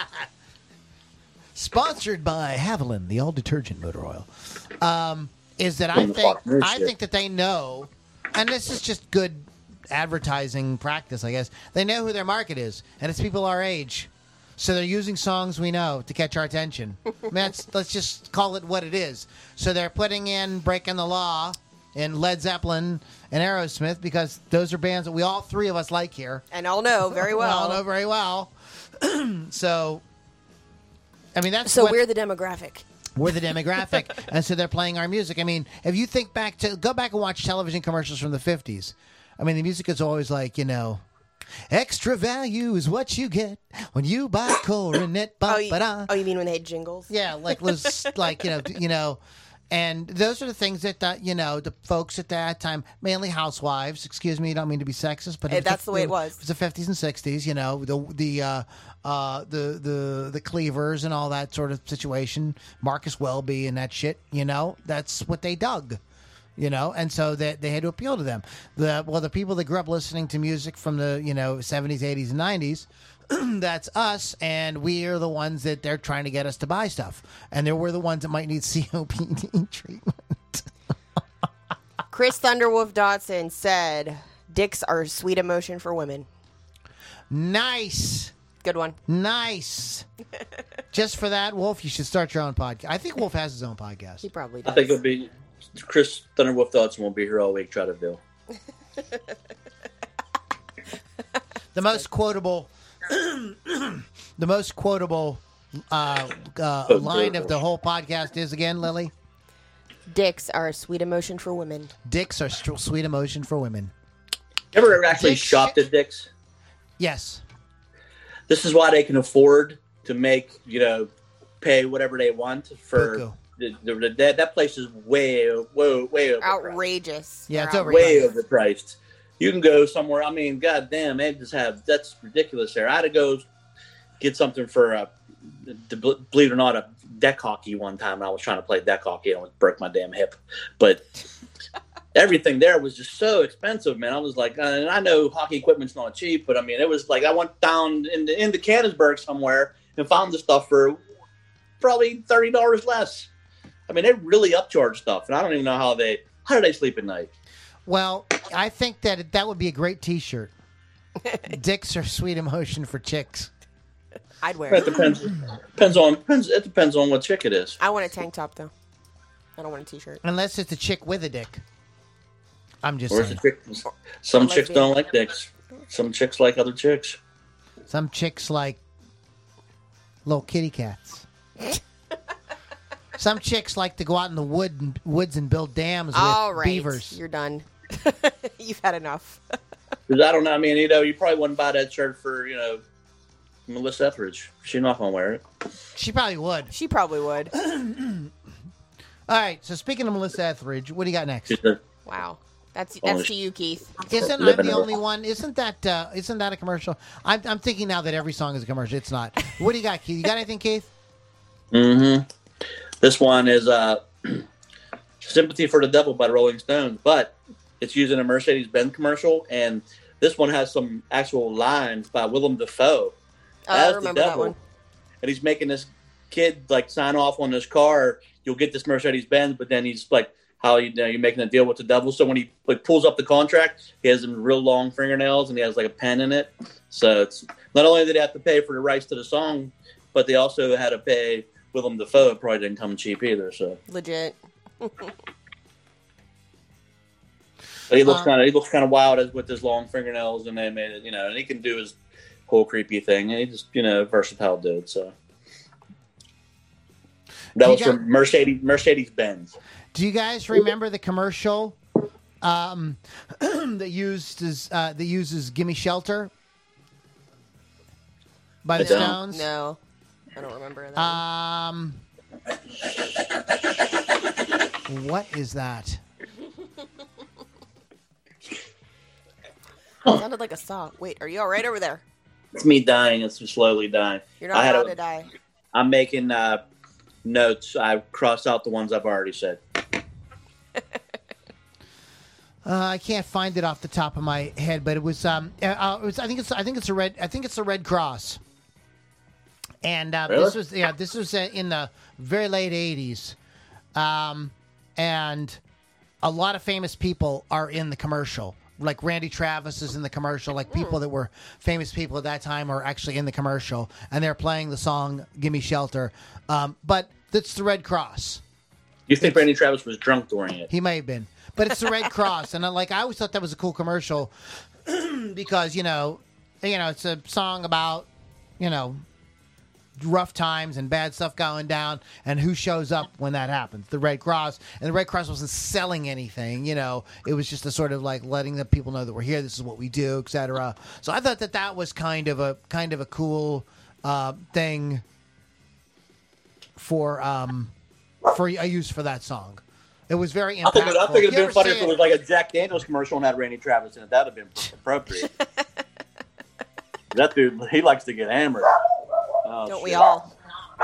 Sponsored by Haviland, the all detergent motor oil. Is that From the Fox News I shit. think that they know, and this is just good advertising practice, I guess. They know who their market is, and it's people our age. So they're using songs we know to catch our attention. Let's just call it what it is. So they're putting in Breaking the Law and Led Zeppelin and Aerosmith because those are bands that we all 3 of us like here. And all know very We all well. know very well. So, I mean, that's So what, we're the demographic. we're the demographic, and so they're playing our music. I mean, if you think back to go back and watch television commercials from the 50s, I mean, the music is always like, extra value is what you get when you buy Coronet. Oh, you mean when they had jingles? Yeah, like was like and those are the things that the folks at that time, mainly housewives. Excuse me, I don't mean to be sexist, but That's the way it was. It was the 50s and 60s. The Cleavers and all that sort of situation. Marcus Welby and that shit. That's what they dug. And so they had to appeal to them. The people that grew up listening to music from the 70s, 80s, and 90s. That's us, and we are the ones that they're trying to get us to buy stuff, and we're the ones that might need COPD treatment. Chris Thunderwolf Dotson said, "Dicks are sweet emotion for women." Nice. Good one. Nice. Just for that, Wolf, you should start your own podcast. I think Wolf has his own podcast. He probably I does. think it'll be Chris Thunderwolf Dodson won't be here all week. Try to bill. The most quotable, line of the whole podcast is again, Lily. Dicks are a sweet emotion for women. Dicks are sweet emotion for women. Ever actually Dick's shopped at Dick's? Yes. This is why they can afford to make pay whatever they want for that place is way overpriced. Outrageous. Yeah, it's They're overpriced. Way overpriced. You can go somewhere. I mean, goddamn, they just that's ridiculous. There, I had to go get something for believe it or not, a deck hockey one time. And I was trying to play deck hockey and I almost broke my damn hip. But everything there was just so expensive, man. I was like, and I know hockey equipment's not cheap, but I mean, it was like I went down into Canonsburg somewhere and found the stuff for probably $30 less. I mean, they really upcharge stuff, and I don't even know how do they sleep at night. Well, I think that would be a great T-shirt. Dicks are sweet emotion for chicks. I'd wear It it. depends on what chick it is. I want a tank top, though. I don't want a t-shirt. Unless it's a chick with a dick. I'm just Or saying. some Or chicks lesbian. don't like dicks. Some chicks like other chicks. Some chicks like little kitty cats. Some chicks like to go out in the woods and build dams with All right. beavers. You're done. You've had enough. Because I don't know. I mean, you probably wouldn't buy that shirt for Melissa Etheridge. She's not gonna wear it. She probably would. She probably would. All right. So speaking of Melissa Etheridge, what do you got next? She's a, Wow. That's Only- to you, Keith. Isn't I'm Living the in a- only one? Isn't that a commercial? I'm thinking now that every song is a commercial. It's not. What do you got, Keith? You got anything, Keith? Mm-hmm. This one is "Sympathy for the Devil" by the Rolling Stones, but it's using a Mercedes-Benz commercial, and this one has some actual lines by Willem Dafoe. I as the remember that devil. one. And he's making this kid sign off on this car. You'll get this Mercedes-Benz, but then he's like, how you're making a deal with the devil. So when he pulls up the contract, he has some real long fingernails and he has a pen in it. So it's not only did they have to pay for the rights to the song, but they also had to pay Willem Dafoe. It probably didn't come cheap either. So Legit. but he looks kind of wild with his long fingernails, and they made it, and he can do his whole creepy thing. And he just versatile dude. So that was from Mercedes-Benz. Do you guys remember the commercial that uses "Gimme Shelter" by the I don't. Stones? No. I don't remember that. one. What is that? Sounded like a saw. Wait, are you all right over there? It's me dying. It's slowly dying. You're not allowed to die. I'm making notes. I crossed out the ones I've already said. I can't find it off the top of my head, but it was. I think it's a Red Cross. And Really? this was in the very late '80s, and a lot of famous people are in the commercial. Like Randy Travis is in the commercial. Like people that were famous people at that time are actually in the commercial, and they're playing the song "Gimme Shelter." But it's the Red Cross. You think Randy Travis was drunk during it? He may have been, but it's the Red Cross, and I always thought that was a cool commercial because it's a song about rough times and bad stuff going down, and who shows up when that happens? The Red Cross. And the Red Cross wasn't selling anything, it was just a sort of like letting the people know that we're here, this is what we do, etc. So I thought that was kind of a cool thing for a use for that song. It was very impactful. I think it'd been funny if it was like a Jack Daniels commercial and had Randy Travis in it. That'd have been appropriate. That dude, he likes to get hammered. Oh, Don't we all?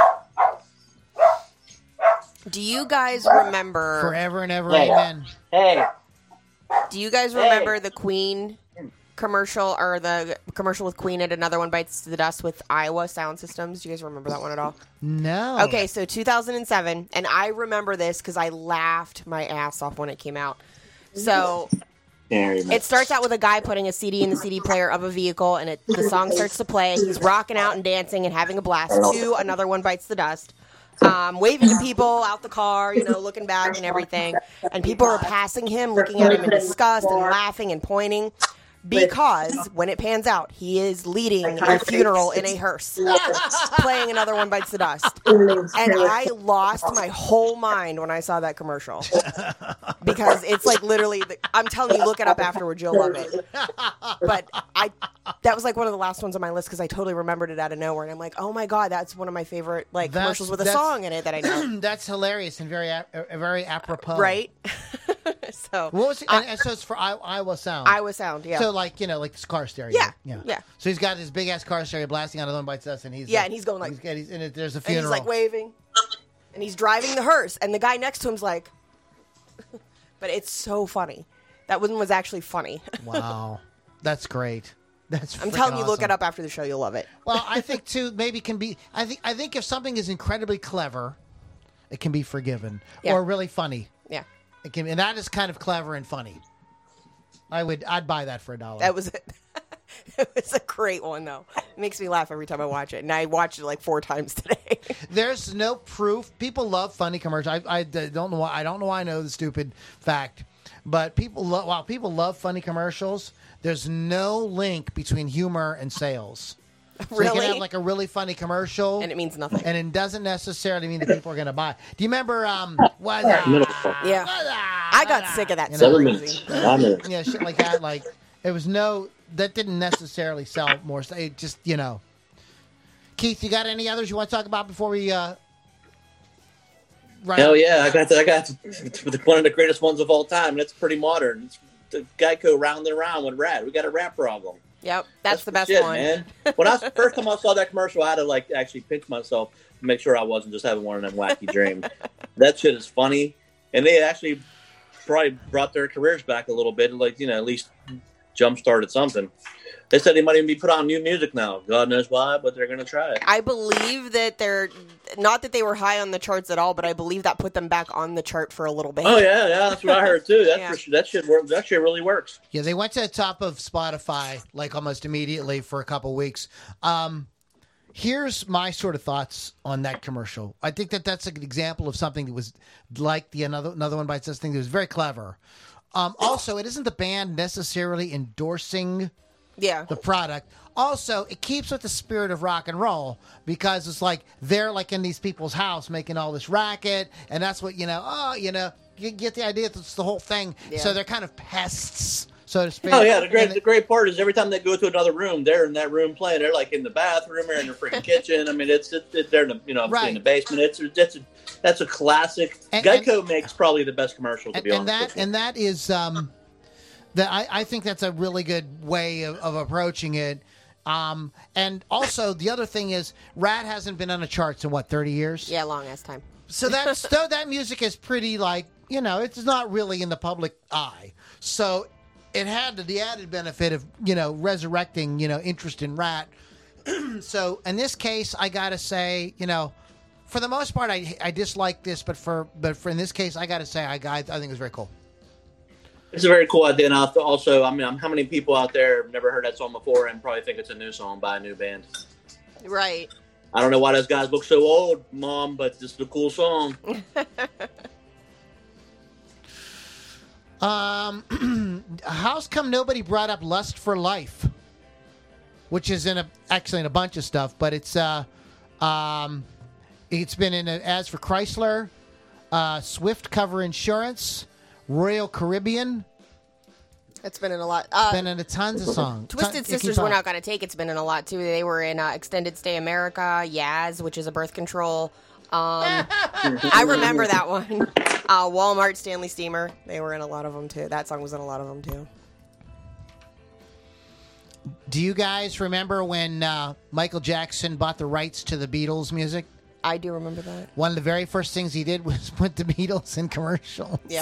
Do you guys remember... Forever and ever, Hey. amen. Hey, Do you guys remember the Queen commercial, or the commercial with Queen at Another One Bites the Dust with Iowa Sound Systems? Do you guys remember that one at all? No. Okay, so 2007, and I remember this because I laughed my ass off when it came out. So it starts out with a guy putting a CD in the CD player of a vehicle, and the song starts to play. He's rocking out and dancing and having a blast to Another One Bites the Dust. Waving to people out the car, looking back and everything. And people are passing him, looking at him in disgust and laughing and pointing. Because when it pans out, he is leading a funeral in a hearse, playing Another One Bites the Dust. And I lost my whole mind when I saw that commercial. Because it's like literally, I'm telling you, look it up afterwards, you'll love it. But that was like one of the last ones on my list because I totally remembered it out of nowhere. And I'm like, oh my God, that's one of my favorite commercials with a song in it that I know. That's hilarious and very apropos. Right? So what was it? And so it's for Iowa Sound. Iowa Sound, yeah. So like this car stereo. Yeah. So he's got his big ass car stereo blasting on Another One Bites the Dust, and he's and he's going like, there's a and funeral. he's like waving, and he's driving the hearse, and the guy next to him's like, but it's so funny. That one was actually funny. Wow, that's great. That's I'm telling you, awesome. look it up after the show, you'll love it. Well, I think too maybe can be. I think if something is incredibly clever, it can be forgiven or really funny. Yeah. It can, and that is kind of clever and funny. I'd buy that for $1. That was it. It was a great one, though. It makes me laugh every time I watch it, and I watched it like 4 times today. There's no proof. People love funny commercials. I don't know why. I don't know why I know the stupid fact, but people love funny commercials. There's no link between humor and sales. So Really? you can have like a really funny commercial, And it means nothing. and it doesn't necessarily mean that people are going to buy. Do you remember? Yeah. I got sick of that. You know, So 7 easy. minutes. Yeah, shit like that. Like it was that didn't necessarily sell more. It just Keith, you got any others you want to talk about before we? Hell yeah, I got one of the greatest ones of all time. That's pretty modern. It's the Geico Round and Round with Rat. We got a rat problem. Yep, that's the best shit, one. man. When first time I saw that commercial, I had to actually pinch myself to make sure I wasn't just having one of them wacky dreams. That shit is funny, and they actually probably brought their careers back a little bit. At least jump started something. They said they might even be put on new music now. God knows why, but they're going to try it. I believe that they're not that they were high on the charts at all, but I believe that put them back on the chart for a little bit. Oh yeah, that's what I heard too. Yeah. That shit works. That shit really works. Yeah, they went to the top of Spotify almost immediately for a couple weeks. Here's my sort of thoughts on that commercial. I think that's an example of something that was like the Another One Bites the Dust thing that was very clever. Also, it isn't the band necessarily endorsing the product. Also, it keeps with the spirit of rock and roll because it's like they're in these people's house making all this racket, and that's what you get the idea that's the whole thing. Yeah. So they're kind of pests. so to speak. Oh yeah, the great part is every time they go to another room, they're in that room playing. They're like in the bathroom or in the freaking kitchen. I mean, they're in the, Right. in the basement. That's a classic. Geico makes probably the best commercial to be honest. And that is I think that's a really good way of approaching it. And also the other thing is, Rat hasn't been on the charts in 30 years. Yeah, long ass time. So that music is pretty it's not really in the public eye. So it had the added benefit of resurrecting interest in Rat. So in this case, I gotta say for the most part I dislike this, but for in this case I gotta say I think it was very cool. It's a very cool idea. And also, I mean, how many people out there have never heard that song before and probably think it's a new song by a new band? Right. I don't know why those guys look so old, Mom, but this is a cool song. How's come nobody brought up "Lust for Life," which is actually in a bunch of stuff, but it's been in As for Chrysler, Swift Cover Insurance, Royal Caribbean. It's been in a lot. Been in tons of songs. Twisted Sisters, We're Not Gonna Take It's been in a lot too. They were in Extended Stay America, Yaz, which is a birth control. I remember that one. Walmart, Stanley Steamer. They were in a lot of them too. That song was in a lot of them too. Do you guys remember when Michael Jackson bought the rights to the Beatles music? I do remember that. One of the very first things he did was put the Beatles in commercials. Yeah.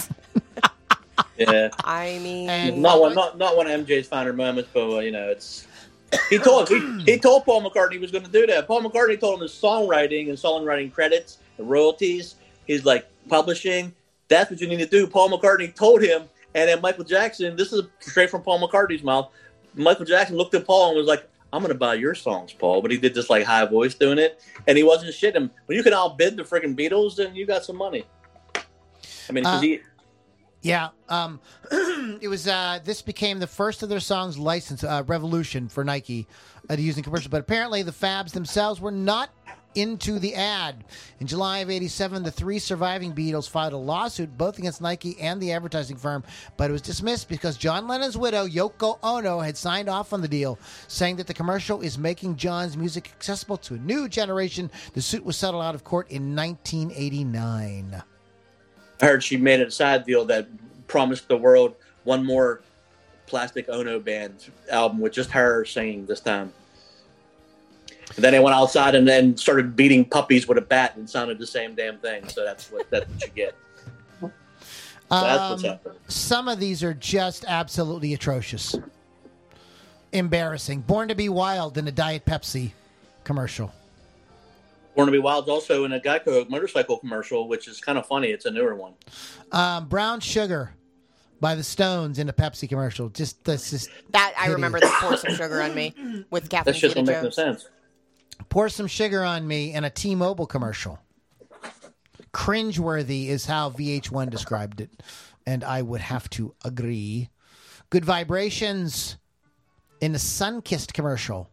Yeah. I mean, And- Not one of MJ's finer moments, but it's. He told Paul McCartney he was going to do that. Paul McCartney told him his songwriting credits, the royalties. He's like, publishing. That's what you need to do. Paul McCartney told him, and then Michael Jackson. This is straight from Paul McCartney's mouth. Michael Jackson looked at Paul and was like, "I'm going to buy your songs, Paul." But he did this like high voice doing it, and he wasn't shitting him. When you can outbid the freaking Beatles, then you got some money. I mean, because Yeah, it was. This became the first of their songs licensed, "Revolution" for Nike, to use in commercials. But apparently, the Fabs themselves were not into the ad. In July of '87, the three surviving Beatles filed a lawsuit both against Nike and the advertising firm, but it was dismissed because John Lennon's widow, Yoko Ono, had signed off on the deal, saying that the commercial is making John's music accessible to a new generation. The suit was settled out of court in 1989. I heard she made a side deal that promised the world one more Plastic Ono Band album with just her singing this time. And then they went outside and then started beating puppies with a bat and sounded the same damn thing. So that's what you get. So that's what's happening. Some of these are just absolutely atrocious. Embarrassing. Born to be Wild in a Diet Pepsi commercial. Born to be Wild's also in a Geico motorcycle commercial, which is kind of funny. It's a newer one. Brown Sugar by the Stones in a Pepsi commercial. That's just that I remember the Pour Some Sugar on Me with Catherine That's just don't make no Zeta-Jones. sense. Pour Some Sugar on Me in a T-Mobile commercial. Cringeworthy is how VH1 described it, and I would have to agree. Good Vibrations in a Sunkissed commercial.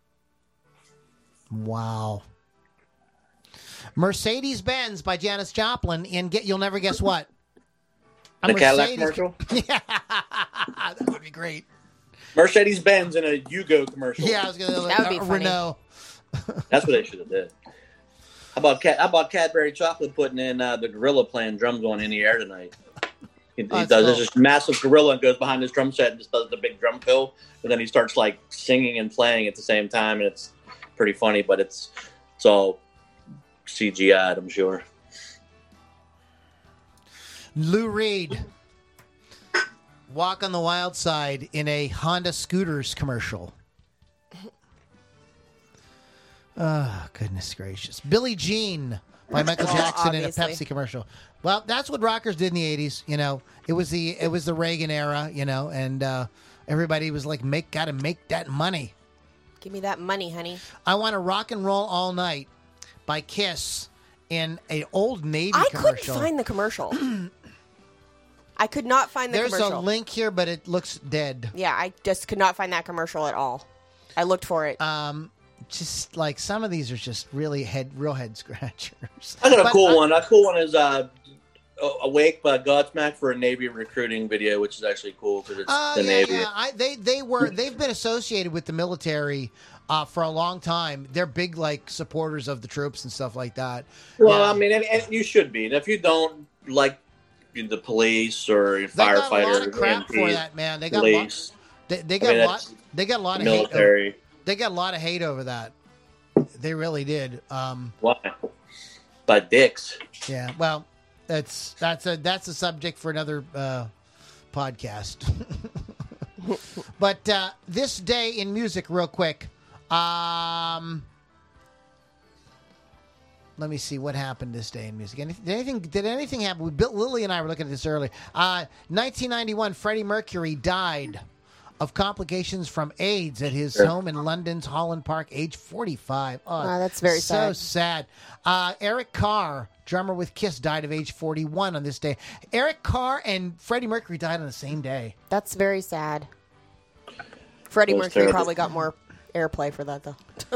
Wow. Mercedes-Benz by Janis Joplin in You'll Never Guess What. The Cadillac commercial? Yeah, that would be great. Mercedes-Benz in a Yugo commercial. Yeah, I was going to That would be funny. Renault. That's what they should have did. How about Cadbury Chocolate putting in the gorilla playing drums on In the Air tonight? He does this massive gorilla and goes behind his drum set and just does the big drum fill, and then he starts like singing and playing at the same time, and it's pretty funny, but it's all CGI'd, I'm sure. Lou Reed, Walk on the Wild Side in a Honda Scooters commercial. Oh, goodness gracious. Billie Jean by Michael Jackson in a obviously. Pepsi commercial. Well, that's what rockers did in the 80s, you know. It was the Reagan era, you know, and everybody was like, gotta make that money. Give me that money, honey. I Want to Rock and Roll All Night by Kiss in an Old Navy I commercial. couldn't find the commercial. I could not find the There's commercial. a link here, but it looks dead. Yeah, I just could not find that commercial at all. I looked for it. Just like some of these are just really real head scratchers. I got a But cool one. A cool one is Awake by Godsmack for a Navy recruiting video, which is actually cool because it's the Navy. Yeah. They've been associated with the military for a long time. They're big supporters of the troops and stuff like that. Well, Yeah. I mean, and you should be. And if you don't like the police or They got a lot firefighters, of crap for EMTs, that, man. They got police, they got I mean, a lot. that's They got a lot of military. hate. They got a lot of hate over that. They really did. Why? By dicks. Yeah. Well, that's a subject for another podcast. But this day in music, real quick. Let me see what happened this day in music. Did anything happen? Lily and I were looking at this earlier. 1991, Freddie Mercury died of complications from AIDS at his home in London's Holland Park, age 45. Oh, that's very so sad. Eric Carr, drummer with Kiss, died of age 41 on this day. Eric Carr and Freddie Mercury died on the same day. That's very sad. Freddie That was Mercury terrible. probably got more airplay for that, though.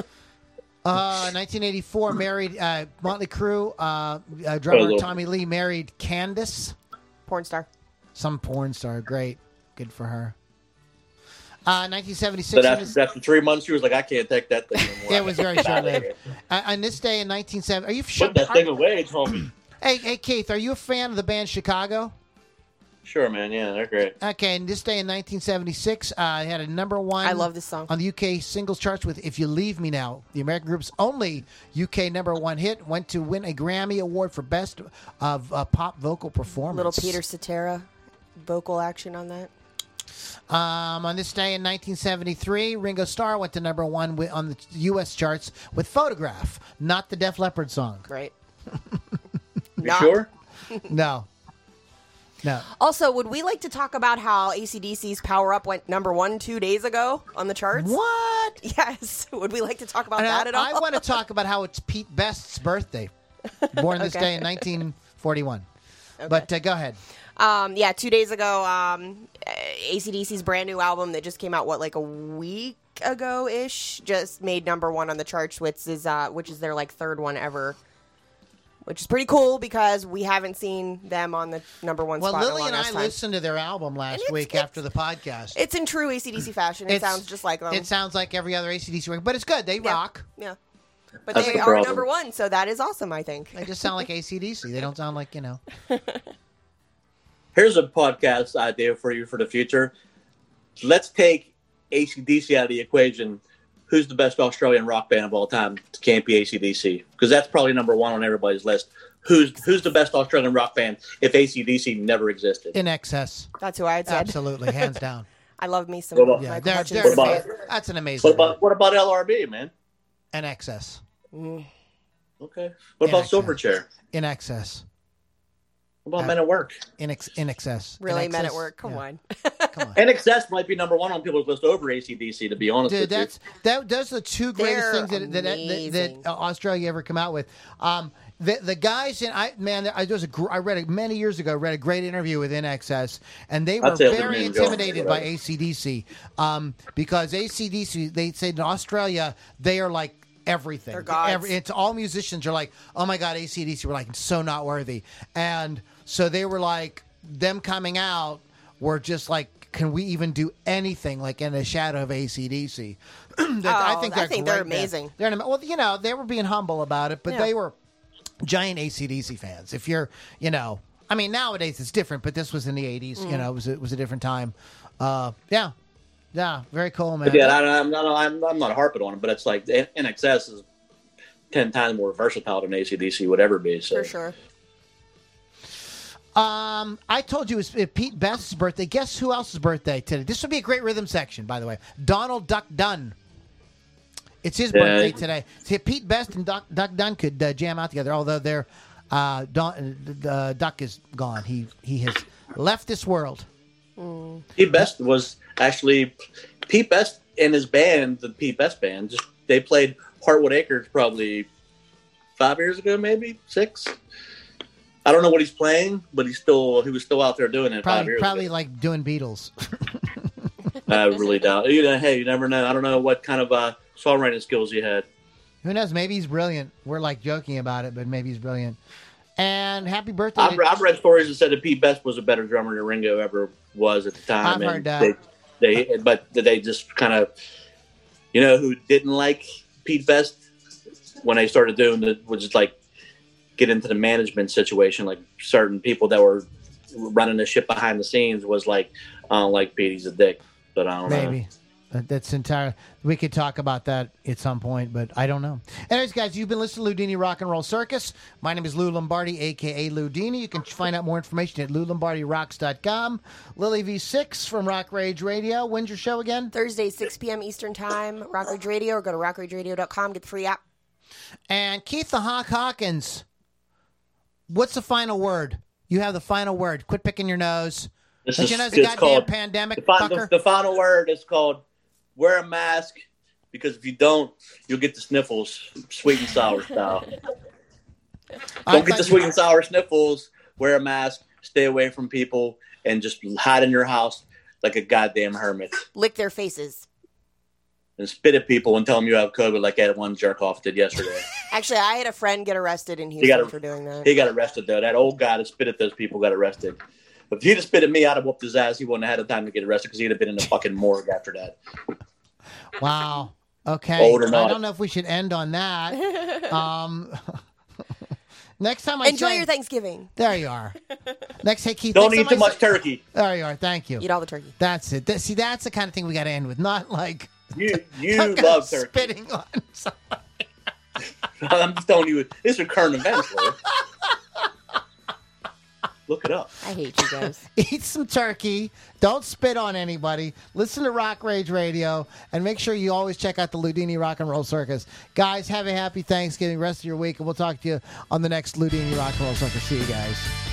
1984, married Motley Crue. Drummer little- Tommy Lee married Candace, Porn star. some porn star. Great, good for her. 1976. But after 3 months, she was like, I can't take that thing anymore. It was very short-lived. On this day in 1970, are you? Put that thing away, homie. Hey, Keith, are you a fan of the band Chicago? Sure, man. Yeah, they're great. Okay, and this day in 1976, they had a number one. I love this song. On the UK singles charts with "If You Leave Me Now." The American group's only UK number one hit went to win a Grammy Award for Best of Pop Vocal Performance. Little Peter Cetera vocal action on that. On this day in 1973, Ringo Starr went to number one on the U.S. charts with "Photograph," not the Def Leppard song. Right. You sure? No. Also, would we like to talk about how AC/DC's Power Up went number 1 2 days ago on the charts? What? Yes. Would we like to talk about And that at all? I want to talk about how it's Pete Best's birthday, born this day in 1941. But go ahead. 2 days ago, AC/DC's brand new album that just came out, a week ago-ish, just made number one on the charts, which is their third one ever. Which is pretty cool because we haven't seen them on the number one spot. Well, in a Lily long and I ass time. listened to their album last week after the podcast. It's in true AC/DC fashion. It sounds just like them. It sounds like every other AC/DC record, but it's good. They rock. Yeah. But That's they the are problem. number one, so that is awesome, I think. They just sound like AC/DC. They don't sound like, Here's a podcast idea for you for the future. Let's take AC/DC out of the equation. Who's the best Australian rock band of all time? It can't be AC/DC because that's probably number one on everybody's list. Who's the best Australian rock band if AC/DC never existed? In Excess. That's who I had said. Absolutely, hands down. I love me some What about- Yeah, Michael Hutchins. What about- that's an amazing. What about LRB, man? In Excess. Okay. What about Excess. Silverchair? In Excess. What about Men at Work? In Excess. Really In Men at Excess. Work. Come Yeah. on. Come on. NXS might be number one on people's list over AC/DC, to be honest Dude, with those are the two greatest They're things that amazing. Australia ever come out with. The guys I read many years ago. Read a great interview with NXS, and they were I'd say it was very Green Jones, intimidated by whatever. AC/DC because AC/DC. They said in Australia they are like everything. They're gods. It's all musicians are like, oh my god, AC/DC were like so not worthy, and so they were like them coming out were just like. Can we even do anything like in the shadow of AC/DC? I think they're they're great, man. amazing. Well, they were being humble about it, but Yeah. they were giant AC/DC fans. If you're, nowadays it's different, but this was in the 80s. It was a different time. Yeah, very cool, man. you. But yeah, I'm not harping on it, but it's like NXS is 10 times more versatile than AC/DC would ever be. So. For sure. I told you it was Pete Best's birthday. Guess who else's birthday today? This would be a great rhythm section, by the way. Donald Duck Dunn. It's his birthday today. See, Pete Best and Duck Dunn could jam out together, although Duck is gone. He has left this world. Pete Best was actually Pete Best and his band, the Pete Best Band. They played Heartwood Acres probably 5 years ago, maybe 6. I don't know what he's playing, but he was still out there doing it 5 years Probably ago. like doing Beatles. I really doubt. Hey, you never know. I don't know what kind of songwriting skills he had. Who knows? Maybe he's brilliant. We're like joking about it, but maybe he's brilliant. And happy birthday. I've read stories that said that Pete Best was a better drummer than Ringo ever was at the time. I've heard that. But they just kind of, who didn't like Pete Best when they started doing it was just like get into the management situation. Like certain people that were running the ship behind the scenes was like, I don't like Pete, he's a dick. But I don't know. Maybe. That's entire. We could talk about that at some point, but I don't know. Anyways, guys, you've been listening to Ludini Rock and Roll Circus. My name is Lou Lombardi, a.k.a. Ludini. You can find out more information at LouLombardiRocks.com. Lily V6 from Rock Rage Radio. When's your show again? Thursday, 6 p.m. Eastern Time, Rock Rage Radio, or go to rockrageradio.com. Get the free app. And Keith the Hawk Hawkins, what's the final word? You have the final word. Quit picking your nose. It's a goddamn called, pandemic, the final word is called wear a mask, because if you don't, you'll get the sniffles, sweet and sour style. Don't get the sweet and sour sniffles. Wear a mask, stay away from people, and just hide in your house like a goddamn hermit. Lick their faces. And spit at people and tell them you have COVID like that one jerk-off did yesterday. Actually, I had a friend get arrested in Houston for doing that. He got arrested, though. That old guy that spit at those people got arrested. If he'd have spit at me, I'd have whooped his ass. He wouldn't have had the time to get arrested because he'd have been in the fucking morgue after that. Wow. Okay. Old or not. I don't know if we should end on that. Next time Enjoy your Thanksgiving. There you are. Next, hey, Keith. Don't eat too much turkey. There you are. Thank you. Eat all the turkey. That's it. See, that's the kind of thing we got to end with. Not like you love turkey. Spitting on somebody. I'm just telling you, these are current events, bro. Look it up. I hate you guys. Eat some turkey. Don't spit on anybody. Listen to Rock Rage Radio. And make sure you always check out the Ludini Rock and Roll Circus. Guys, have a happy Thanksgiving, rest of your week. And we'll talk to you on the next Ludini Rock and Roll Circus. See you guys.